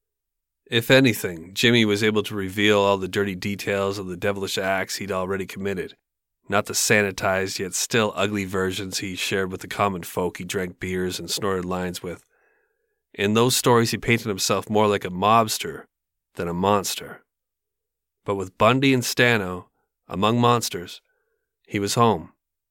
If anything, Jimmy was able to reveal all the dirty details of the devilish acts he'd already committed, not the sanitized yet still ugly versions he shared with the common folk he drank beers and snorted lines with. In those stories he painted himself more like a mobster than a monster. But with Bundy and Stano, among monsters, he was home.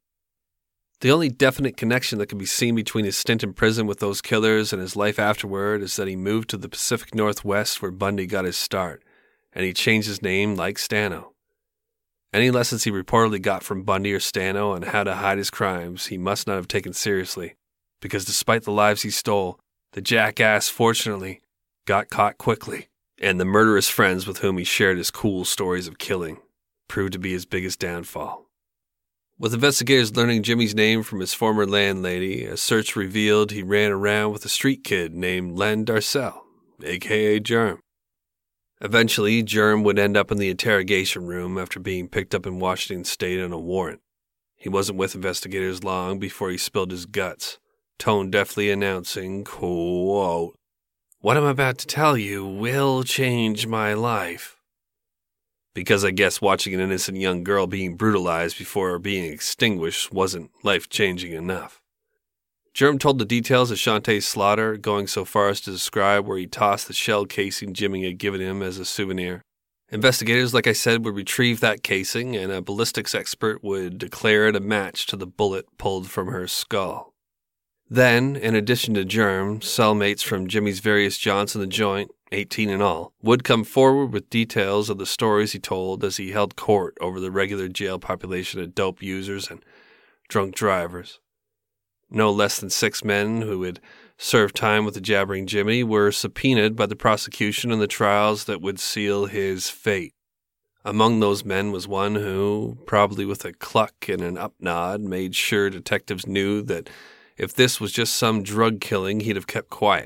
The only definite connection that can be seen between his stint in prison with those killers and his life afterward is that he moved to the Pacific Northwest where Bundy got his start, and he changed his name like Stano. Any lessons he reportedly got from Bundy or Stano on how to hide his crimes he must not have taken seriously, because despite the lives he stole, the jackass fortunately got caught quickly, and the murderous friends with whom he shared his cool stories of killing proved to be his biggest downfall. With investigators learning Jimmy's name from his former landlady, a search revealed he ran around with a street kid named Len Darcel, a.k.a. Germ. Eventually, Germ would end up in the interrogation room after being picked up in Washington State on a warrant. He wasn't with investigators long before he spilled his guts, tone deftly announcing, quote, "What I'm about to tell you will change my life." Because I guess watching an innocent young girl being brutalized before being extinguished wasn't life-changing enough. Germ told the details of Shantae's slaughter, going so far as to describe where he tossed the shell casing Jimmy had given him as a souvenir. Investigators, like I said, would retrieve that casing, and a ballistics expert would declare it a match to the bullet pulled from her skull. Then, in addition to Germ, cellmates from Jimmy's various jaunts in the joint, 18 in all, would come forward with details of the stories he told as he held court over the regular jail population of dope users and drunk drivers. No less than 6 men who had served time with the jabbering Jimmy were subpoenaed by the prosecution in the trials that would seal his fate. Among those men was one who, probably with a cluck and an upnod, made sure detectives knew that if this was just some drug killing, he'd have kept quiet.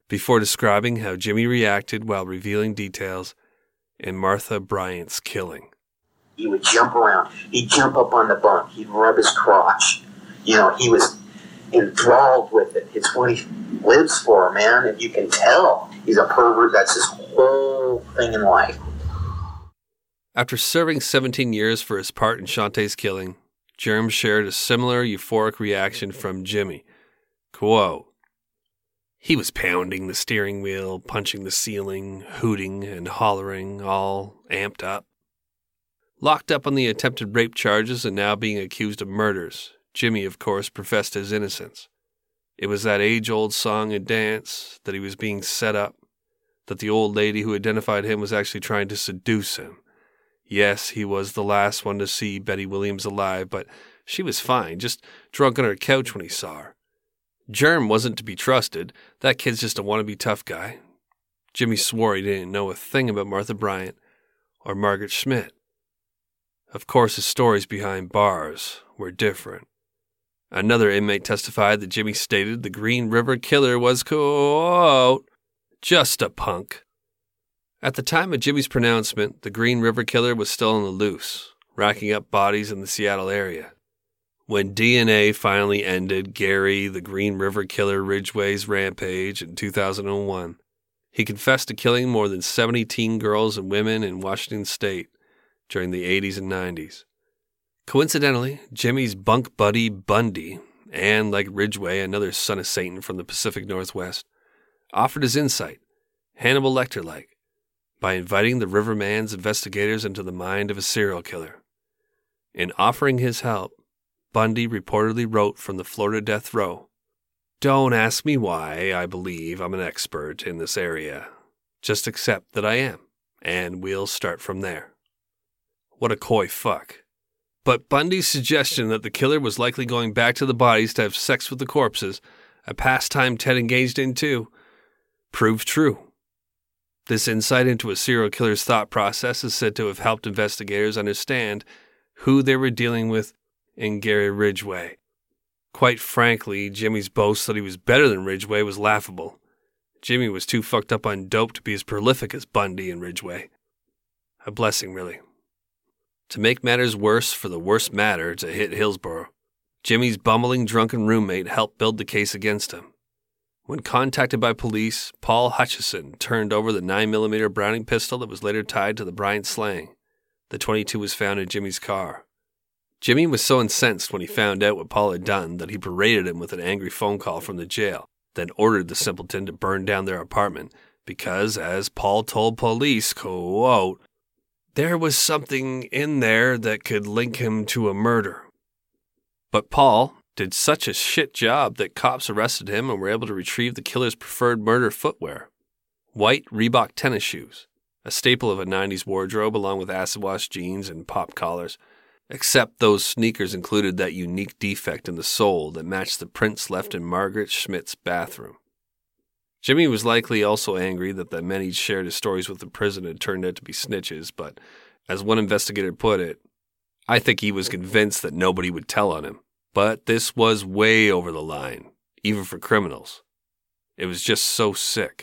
before describing how Jimmy reacted while revealing details in Martha Bryant's killing. He would jump around. He'd jump up on the bunk. He'd rub his crotch. You know, he was enthralled with it. It's what he lives for, man. And you can tell he's a pervert. That's his whole thing in life. After serving 17 years for his part in Shantae's killing, Germ shared a similar euphoric reaction from Jimmy. Quote, "He was pounding the steering wheel, punching the ceiling, hooting and hollering, all amped up. Locked up on the attempted rape charges and now being accused of murders, Jimmy, of course, professed his innocence. It was that age-old song and dance, that he was being set up, that the old lady who identified him was actually trying to seduce him. Yes, he was the last one to see Betty Williams alive, but she was fine, just drunk on her couch when he saw her. Germ wasn't to be trusted. That kid's just a wannabe tough guy." Jimmy swore he didn't know a thing about Martha Bryant or Margaret Schmidt. Of course, his stories behind bars were different. Another inmate testified that Jimmy stated the Green River Killer was, quote, "just a punk." At the time of Jimmy's pronouncement, the Green River Killer was still on the loose, racking up bodies in the Seattle area. When DNA finally ended Gary, the Green River Killer Ridgway's rampage in 2001, he confessed to killing more than 70 teen girls and women in Washington state during the 80s and 90s. Coincidentally, Jimmy's bunk buddy Bundy, and like Ridgway, another son of Satan from the Pacific Northwest, offered his insight, Hannibal Lecter-like, by inviting the Riverman's investigators into the mind of a serial killer. In offering his help, Bundy reportedly wrote from the Florida death row, "Don't ask me why I believe I'm an expert in this area. Just accept that I am, and we'll start from there." What a coy fuck. But Bundy's suggestion that the killer was likely going back to the bodies to have sex with the corpses, a pastime Ted engaged in too, proved true. This insight into a serial killer's thought process is said to have helped investigators understand who they were dealing with in Gary Ridgway. Quite frankly, Jimmy's boast that he was better than Ridgway was laughable. Jimmy was too fucked up on dope to be as prolific as Bundy and Ridgway. A blessing, really. To make matters worse for the worst matter to hit Hillsborough, Jimmy's bumbling drunken roommate helped build the case against him. When contacted by police, Paul Hutchison turned over the 9mm Browning pistol that was later tied to the Bryant sling. The .22 was found in Jimmy's car. Jimmy was so incensed when he found out what Paul had done that he berated him with an angry phone call from the jail, then ordered the simpleton to burn down their apartment because, as Paul told police, quote, "there was something in there that could link him to a murder." But Paul did such a shit job that cops arrested him and were able to retrieve the killer's preferred murder footwear: white Reebok tennis shoes, a staple of a 90s wardrobe along with acid wash jeans and pop collars. Except those sneakers included that unique defect in the sole that matched the prints left in Margaret Schmidt's bathroom. Jimmy was likely also angry that the men he'd shared his stories with in prison had turned out to be snitches, but as one investigator put it, "I think he was convinced that nobody would tell on him. But this was way over the line, even for criminals. It was just so sick."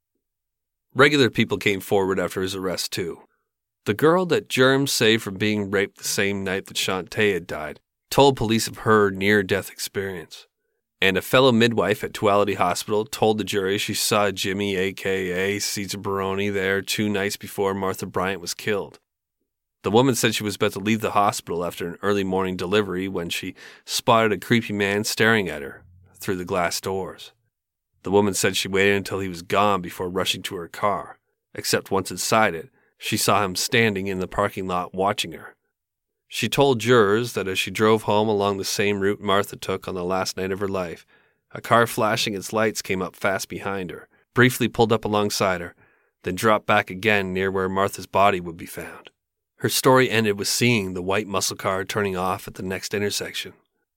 Regular people came forward after his arrest, too. The girl that Germ saved from being raped the same night that Shantae had died told police of her near-death experience. And a fellow midwife at Tuality Hospital told the jury she saw Jimmy, a.k.a. Caesar Baroni, there 2 nights before Martha Bryant was killed. The woman said she was about to leave the hospital after an early morning delivery when she spotted a creepy man staring at her through the glass doors. The woman said she waited until he was gone before rushing to her car, except once inside it, she saw him standing in the parking lot watching her. She told jurors that as she drove home along the same route Martha took on the last night of her life, a car flashing its lights came up fast behind her, briefly pulled up alongside her, then dropped back again near where Martha's body would be found. Her story ended with seeing the white muscle car turning off at the next intersection.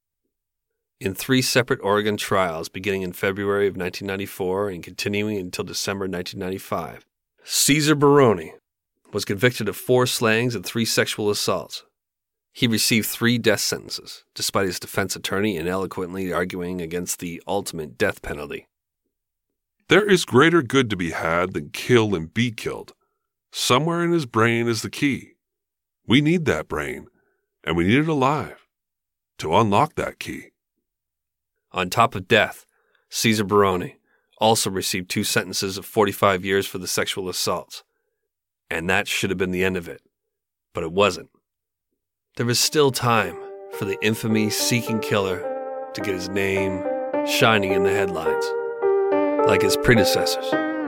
In 3 separate Oregon trials beginning in February of 1994 and continuing until December 1995, Caesar Baroni was convicted of 4 slayings and 3 sexual assaults. He received 3 death sentences, despite his defense attorney ineloquently arguing against the ultimate death penalty. There is greater good to be had than kill and be killed. Somewhere in his brain is the key. We need that brain, and we need it alive to unlock that key. On top of death, Cesar Baroni also received 2 sentences of 45 years for the sexual assaults. And that should have been the end of it. But it wasn't. There was still time for the infamy-seeking killer to get his name shining in the headlines, like his predecessors.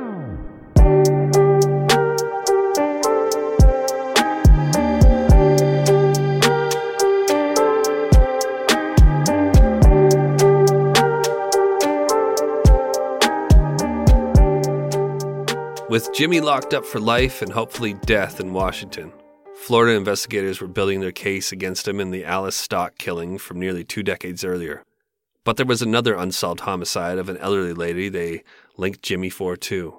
With Jimmy locked up for life and hopefully death in Washington, Florida investigators were building their case against him in the Alice Stock killing from nearly 2 decades earlier. But there was another unsolved homicide of an elderly lady they linked Jimmy for too.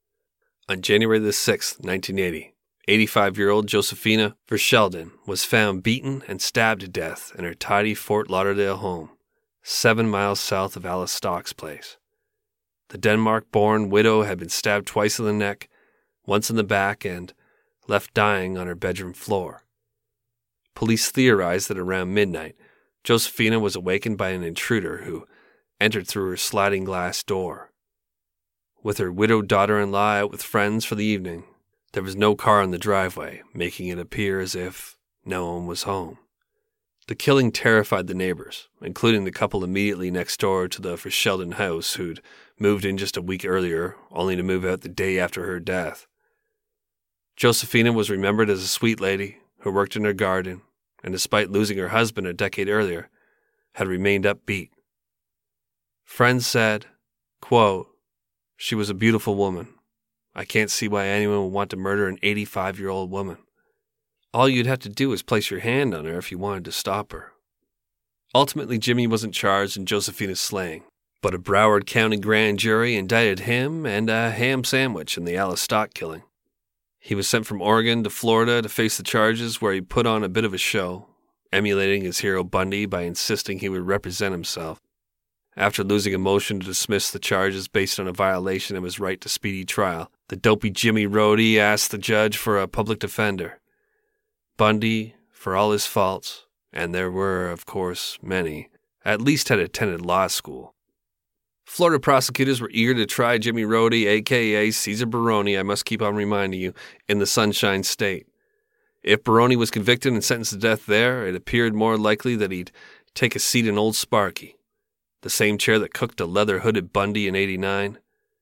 On January the 6th, 1980, 85-year-old Josephina Verschelden was found beaten and stabbed to death in her tidy Fort Lauderdale home, 7 miles south of Alice Stock's place. The Denmark-born widow had been stabbed twice in the neck, once in the back, and left dying on her bedroom floor. Police theorized that around midnight, Josephina was awakened by an intruder who entered through her sliding glass door. With her widowed daughter-in-law out with friends for the evening, there was no car in the driveway, making it appear as if no one was home. The killing terrified the neighbors, including the couple immediately next door to the Verschelden house who'd moved in just a week earlier, only to move out the day after her death. Josephina was remembered as a sweet lady who worked in her garden, and despite losing her husband a decade earlier, had remained upbeat. Friends said, quote, "She was a beautiful woman. I can't see why anyone would want to murder an 85-year-old woman. All you'd have to do is place your hand on her if you wanted to stop her." Ultimately, Jimmy wasn't charged in Josephina's slaying, but a Broward County grand jury indicted him and a ham sandwich in the Alice Stock killing. He was sent from Oregon to Florida to face the charges, where he put on a bit of a show, emulating his hero Bundy by insisting he would represent himself. After losing a motion to dismiss the charges based on a violation of his right to speedy trial, the dopey Jimmy Rhodey asked the judge for a public defender. Bundy, for all his faults, and there were, of course, many, at least had attended law school. Florida prosecutors were eager to try Jimmy Rhodey, a.k.a. Cesar Baroni, I must keep on reminding you, in the Sunshine State. If Baroni was convicted and sentenced to death there, it appeared more likely that he'd take a seat in Old Sparky, the same chair that cooked a leather-hooded Bundy in '89.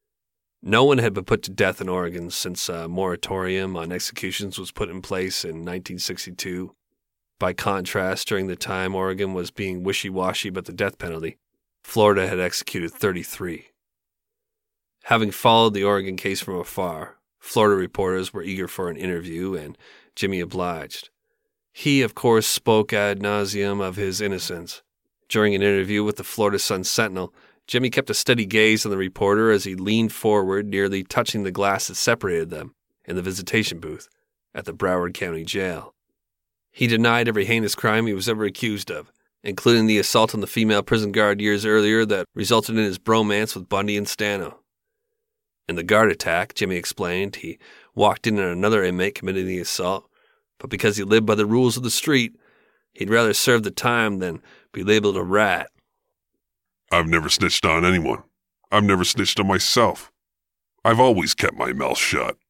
No one had been put to death in Oregon since a moratorium on executions was put in place in 1962. By contrast, during the time Oregon was being wishy-washy about the death penalty, Florida had executed 33. Having followed the Oregon case from afar, Florida reporters were eager for an interview, and Jimmy obliged. He, of course, spoke ad nauseum of his innocence. During an interview with the Florida Sun-Sentinel, Jimmy kept a steady gaze on the reporter as he leaned forward, nearly touching the glass that separated them, in the visitation booth at the Broward County Jail. He denied every heinous crime he was ever accused of, including the assault on the female prison guard years earlier that resulted in his bromance with Bundy and Stano. In the guard attack, Jimmy explained, he walked in on another inmate committing the assault, but because he lived by the rules of the street, he'd rather serve the time than be labeled a rat. I've never snitched on anyone. I've never snitched on myself. I've always kept my mouth shut.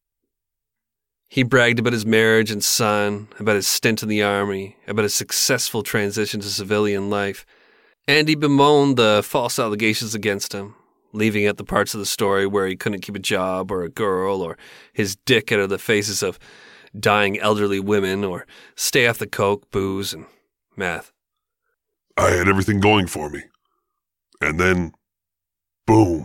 He bragged about his marriage and son, about his stint in the Army, about his successful transition to civilian life, and he bemoaned the false allegations against him, leaving out the parts of the story where he couldn't keep a job or a girl or his dick out of the faces of dying elderly women or stay off the coke, booze, and meth. I had everything going for me. And then, boom.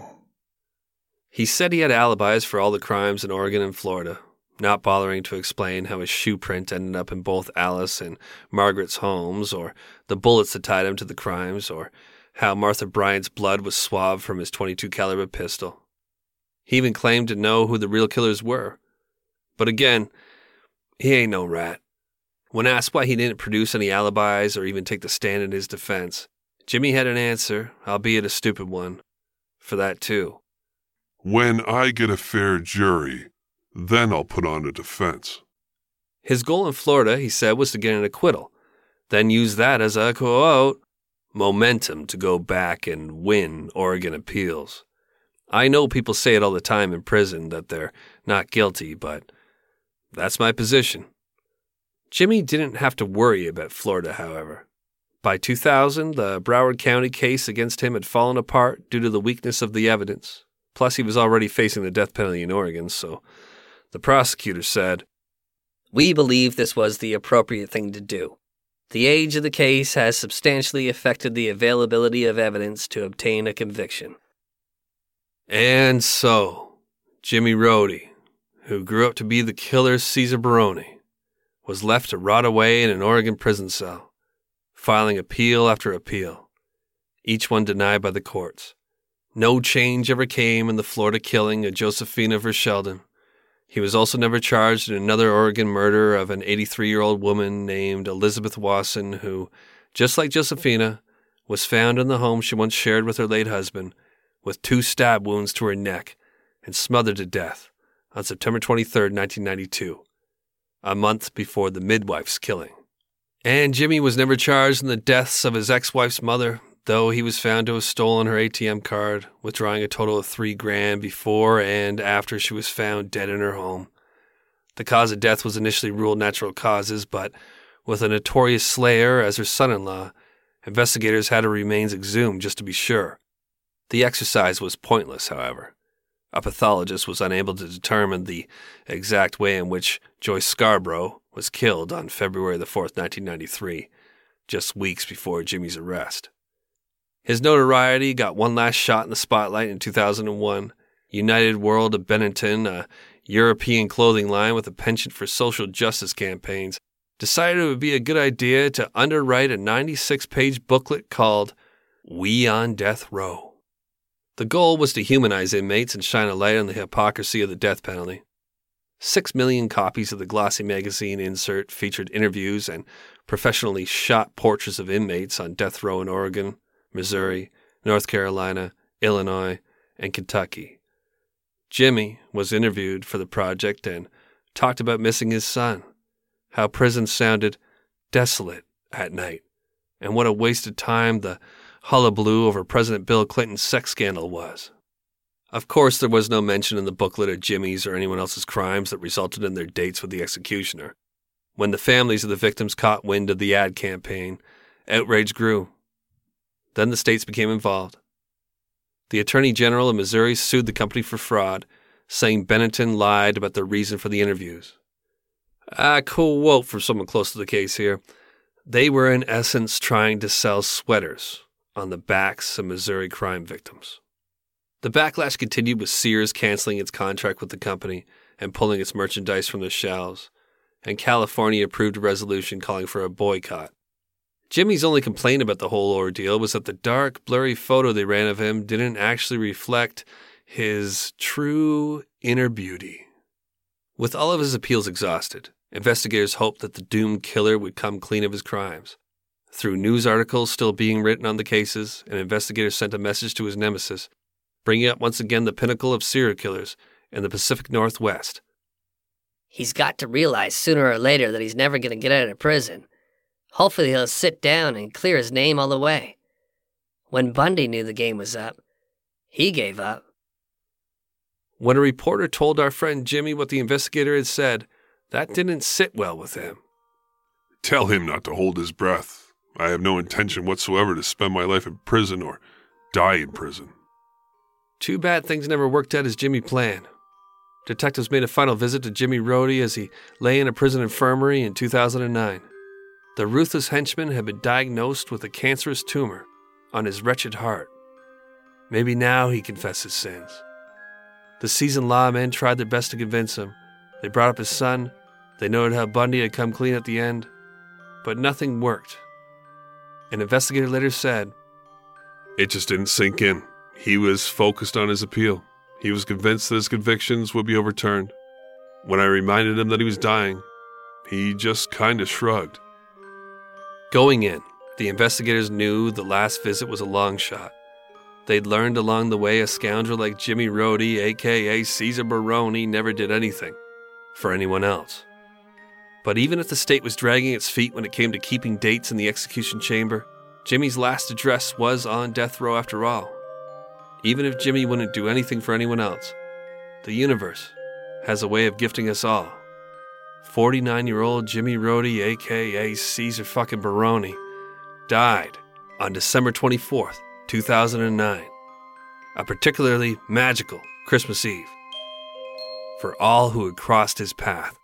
He said he had alibis for all the crimes in Oregon and Florida, not bothering to explain how his shoe print ended up in both Alice and Margaret's homes, or the bullets that tied him to the crimes, or how Martha Bryant's blood was swabbed from his .22 caliber pistol. He even claimed to know who the real killers were. But again, he ain't no rat. When asked why he didn't produce any alibis or even take the stand in his defense, Jimmy had an answer, albeit a stupid one, for that too. When I get a fair jury, then I'll put on a defense. His goal in Florida, he said, was to get an acquittal, then use that as a, quote, momentum to go back and win Oregon appeals. I know people say it all the time in prison that they're not guilty, but that's my position. Jimmy didn't have to worry about Florida, however. By 2000, the Broward County case against him had fallen apart due to the weakness of the evidence. Plus, he was already facing the death penalty in Oregon, so the prosecutor said, "We believe this was the appropriate thing to do. The age of the case has substantially affected the availability of evidence to obtain a conviction." And so, Jimmy Rohde, who grew up to be the killer Cesar Barone, was left to rot away in an Oregon prison cell, filing appeal after appeal, each one denied by the courts. No change ever came in the Florida killing of Josefina Verschelden. He was also never charged in another Oregon murder of an 83-year-old woman named Elizabeth Wasson, who, just like Josefina, was found in the home she once shared with her late husband, with 2 stab wounds to her neck and smothered to death on September 23, 1992, a month before the midwife's killing. And Jimmy was never charged in the deaths of his ex-wife's mother, though he was found to have stolen her ATM card, withdrawing a total of $3,000 before and after she was found dead in her home. The cause of death was initially ruled natural causes, but with a notorious slayer as her son-in-law, investigators had her remains exhumed just to be sure. The exercise was pointless, however. A pathologist was unable to determine the exact way in which Joyce Scarborough was killed on February the 4th, 1993, just weeks before Jimmy's arrest. His notoriety got one last shot in the spotlight in 2001. United World of Benetton, a European clothing line with a penchant for social justice campaigns, decided it would be a good idea to underwrite a 96-page booklet called We on Death Row. The goal was to humanize inmates and shine a light on the hypocrisy of the death penalty. 6 million copies of the glossy magazine insert featured interviews and professionally shot portraits of inmates on death row in Oregon, Missouri, North Carolina, Illinois, and Kentucky. Jimmy was interviewed for the project and talked about missing his son, how prison sounded desolate at night, and what a waste of time the hullabaloo over President Bill Clinton's sex scandal was. Of course, there was no mention in the booklet of Jimmy's or anyone else's crimes that resulted in their dates with the executioner. When the families of the victims caught wind of the ad campaign, outrage grew. Then the states became involved. The Attorney General of Missouri sued the company for fraud, saying Benetton lied about the reason for the interviews. A quote from someone close to the case here: "They were in essence trying to sell sweaters on the backs of Missouri crime victims." The backlash continued with Sears canceling its contract with the company and pulling its merchandise from the shelves, and California approved a resolution calling for a boycott. Jimmy's only complaint about the whole ordeal was that the dark, blurry photo they ran of him didn't actually reflect his true inner beauty. With all of his appeals exhausted, investigators hoped that the doomed killer would come clean of his crimes. Through news articles still being written on the cases, an investigator sent a message to his nemesis, bringing up once again the pinnacle of serial killers in the Pacific Northwest. "He's got to realize sooner or later that he's never going to get out of prison. Hopefully he'll sit down and clear his name all the way. When Bundy knew the game was up, he gave up." When a reporter told our friend Jimmy what the investigator had said, that didn't sit well with him. Tell him not to hold his breath. I have no intention whatsoever to spend my life in prison or die in prison. Too bad things never worked out as Jimmy planned. Detectives made a final visit to Jimmy Rohde as he lay in a prison infirmary in 2009. The ruthless henchman had been diagnosed with a cancerous tumor on his wretched heart. Maybe now he confessed his sins. The seasoned lawmen tried their best to convince him. They brought up his son. They noted how Bundy had come clean at the end. But nothing worked. An investigator later said, It just didn't sink in. He was focused on his appeal. He was convinced that his convictions would be overturned. When I reminded him that he was dying, he just kind of shrugged. Going in, the investigators knew the last visit was a long shot. they'd learned along the way a scoundrel like Jimmy Rhodey, a.k.a. Caesar Baroni, never did anything for anyone else. But even if the state was dragging its feet when it came to keeping dates in the execution chamber, Jimmy's last address was on death row after all. Even if Jimmy wouldn't do anything for anyone else, the universe has a way of gifting us all. 49-year-old Jimmy Rhodey, a.k.a. Caesar fucking Baroni, died on December 24th, 2009. A particularly magical Christmas Eve for all who had crossed his path.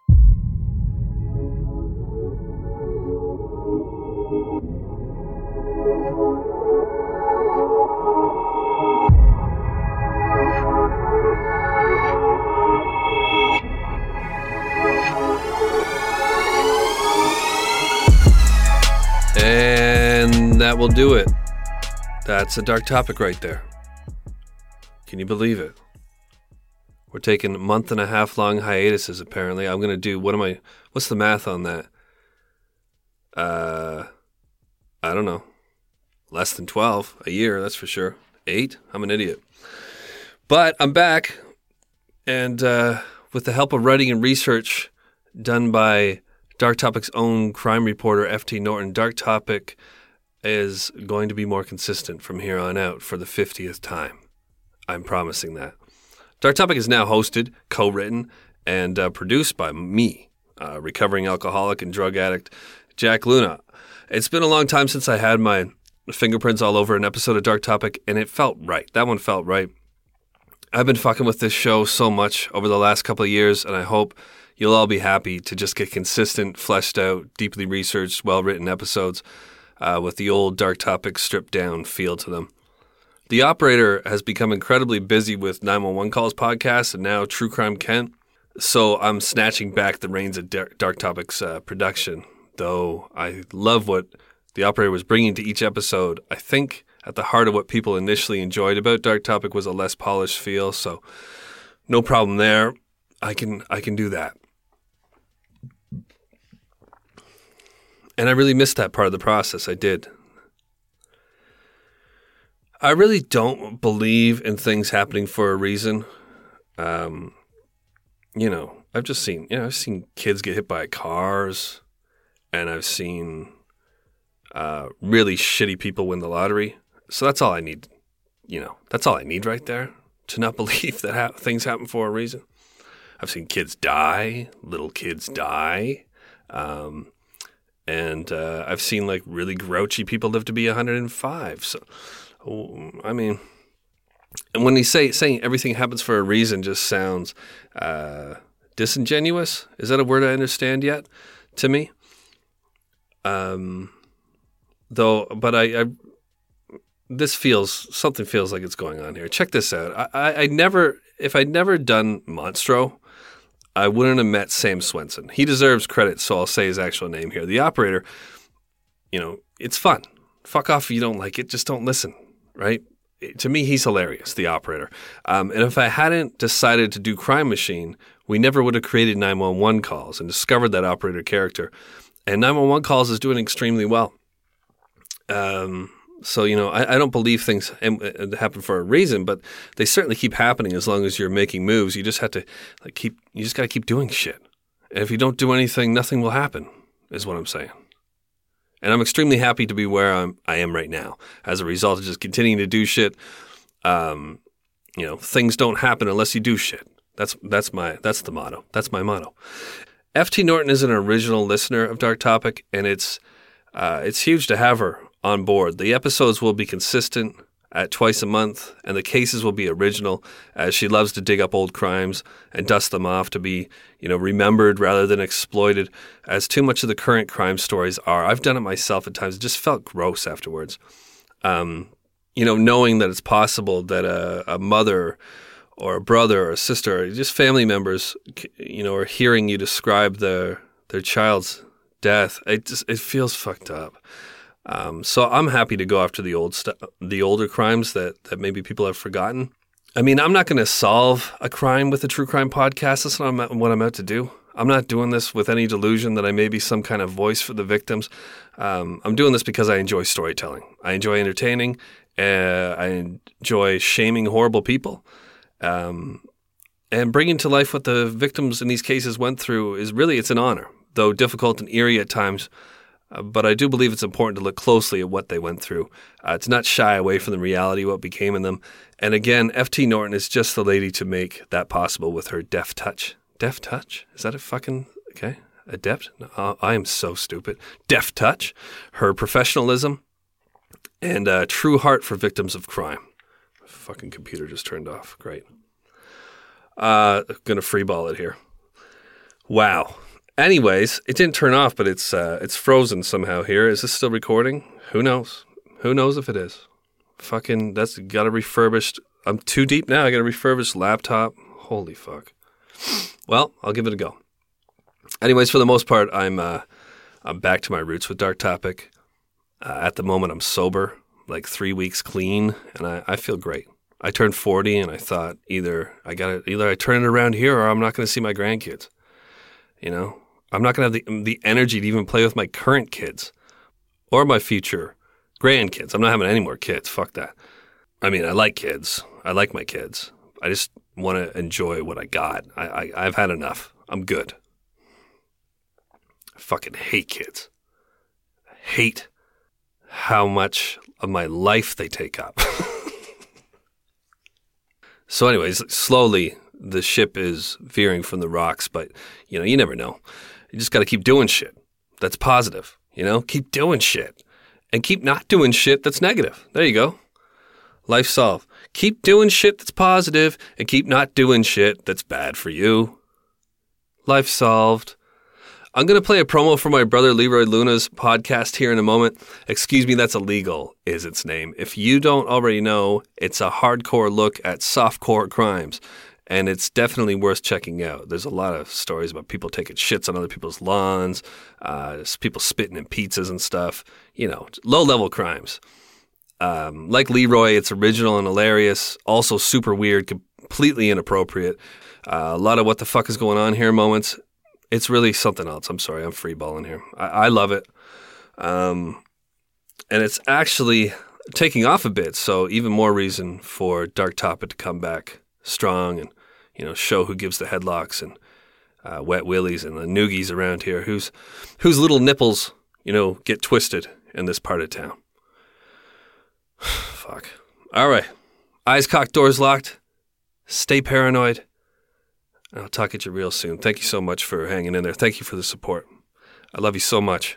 And that will do it. That's a dark topic right there. Can you believe it? We're taking a month and a half long hiatuses, apparently. I'm going to do, what's the math on that? I don't know. Less than 12 a year, that's for sure. 8? I'm an idiot. But I'm back, and with the help of writing and research done by Dark Topic's own crime reporter, F.T. Norton, Dark Topic is going to be more consistent from here on out for the 50th time. I'm promising that. Dark Topic is now hosted, co-written, and produced by me, recovering alcoholic and drug addict Jack Luna. It's been a long time since I had my fingerprints all over an episode of Dark Topic, and it felt right. That one felt right. I've been fucking with this show so much over the last couple of years, and I hope you'll all be happy to just get consistent, fleshed out, deeply researched, well-written episodes with the old Dark Topic stripped-down feel to them. The operator has become incredibly busy with 911 Calls podcast and now True Crime Kent, so I'm snatching back the reins of Dark Topic's production. Though I love what the operator was bringing to each episode, I think at the heart of what people initially enjoyed about Dark Topic was a less polished feel, so no problem there. I can do that. And I really missed that part of the process. I did. I really don't believe in things happening for a reason. I've seen kids get hit by cars, and I've seen really shitty people win the lottery. So that's all I need. That's all I need right there, to not believe that things happen for a reason. I've seen kids die, little kids die. And I've seen like really grouchy people live to be 105. So, I mean, and when they saying everything happens for a reason just sounds disingenuous. Is that a word I understand yet? To me, something feels like it's going on here. Check this out. If I'd never done Monstro, I wouldn't have met Sam Swenson. He deserves credit, so I'll say his actual name here. The operator, it's fun. Fuck off if you don't like it. Just don't listen, right? To me, he's hilarious, the operator. And if I hadn't decided to do Crime Machine, we never would have created 911 Calls and discovered that operator character. And 911 Calls is doing extremely well. So, I don't believe things happen for a reason, but they certainly keep happening as long as you're making moves. You just have to you just got to keep doing shit. And if you don't do anything, nothing will happen, is what I'm saying. And I'm extremely happy to be where I am right now as a result of just continuing to do shit. Things don't happen unless you do shit. That's the motto. That's my motto. F.T. Norton is an original listener of Dark Topic, and it's huge to have her on board. The episodes will be consistent at twice a month, and the cases will be original, as she loves to dig up old crimes and dust them off to be, remembered rather than exploited, as too much of the current crime stories are. I've done it myself at times. It just felt gross afterwards. Knowing that it's possible that a mother or a brother or a sister or just family members, are hearing you describe their child's death. It feels fucked up. So I'm happy to go after the older crimes that maybe people have forgotten. I mean, I'm not going to solve a crime with a true crime podcast. That's not what I'm out to do. I'm not doing this with any delusion that I may be some kind of voice for the victims. I'm doing this because I enjoy storytelling. I enjoy entertaining, I enjoy shaming horrible people. And bringing to life what the victims in these cases went through it's an honor, though difficult and eerie at times. But I do believe it's important to look closely at what they went through, to not shy away from the reality of what became in them. And again, F.T. Norton is just the lady to make that possible with her deft touch. Deft touch? Is that a fucking, okay, adept? No, I am so stupid. Deft touch, her professionalism, and a true heart for victims of crime. Fucking computer just turned off. Great. Gonna freeball it here. Wow. Anyways, it didn't turn off, but it's frozen somehow here. Is this still recording? Who knows? Who knows if it is? Fucking, that's got a refurbished. I'm too deep now. I got a refurbished laptop. Holy fuck. Well, I'll give it a go. Anyways, for the most part, I'm back to my roots with Dark Topic. At the moment, I'm sober, like 3 weeks clean, and I feel great. I turned 40, and I thought either I turn it around here, or I'm not going to see my grandkids. You know, I'm not going to have the energy to even play with my current kids or my future grandkids. I'm not having any more kids. Fuck that. I mean, I like kids. I like my kids. I just want to enjoy what I got. I've had enough. I'm good. I fucking hate kids. I hate how much of my life they take up. So anyways, slowly the ship is veering from the rocks, but, you never know. You just got to keep doing shit that's positive, Keep doing shit. And keep not doing shit that's negative. There you go. Life solved. Keep doing shit that's positive and keep not doing shit that's bad for you. Life solved. I'm going to play a promo for my brother Leroy Luna's podcast here in a moment. Excuse Me, That's Illegal is its name. If you don't already know, it's a hardcore look at softcore crimes. And it's definitely worth checking out. There's a lot of stories about people taking shits on other people's lawns, people spitting in pizzas and stuff. Low-level crimes. Like Leroy, it's original and hilarious, also super weird, completely inappropriate. A lot of what the fuck is going on here moments. It's really something else. I'm sorry, I'm freeballing here. I love it. And it's actually taking off a bit, so even more reason for Dark Topic to come back strong and, show who gives the headlocks and wet willies and the noogies around here, whose little nipples, get twisted in this part of town. Fuck. All right. Eyes cocked, doors locked. Stay paranoid. I'll talk at you real soon. Thank you so much for hanging in there. Thank you for the support. I love you so much.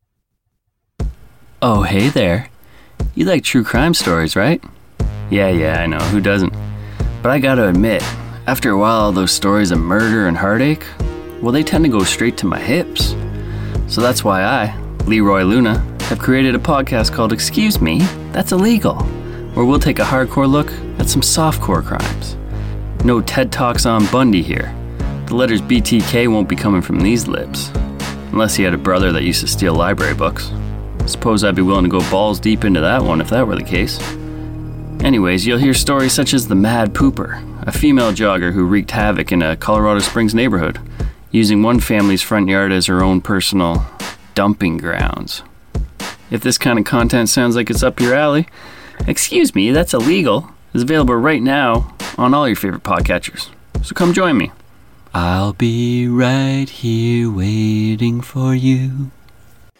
Oh, hey there. You like true crime stories, right? Yeah, I know. Who doesn't? But I gotta admit, after a while, all those stories of murder and heartache, well, they tend to go straight to my hips. So that's why I, Leroy Luna, have created a podcast called Excuse Me, That's Illegal, where we'll take a hardcore look at some softcore crimes. No TED Talks on Bundy here. The letters BTK won't be coming from these lips. Unless he had a brother that used to steal library books. Suppose I'd be willing to go balls deep into that one if that were the case. Anyways, you'll hear stories such as the Mad Pooper, a female jogger who wreaked havoc in a Colorado Springs neighborhood, using one family's front yard as her own personal dumping grounds. If this kind of content sounds like it's up your alley, Excuse Me, That's Illegal is available right now on all your favorite podcatchers. So come join me. I'll be right here waiting for you.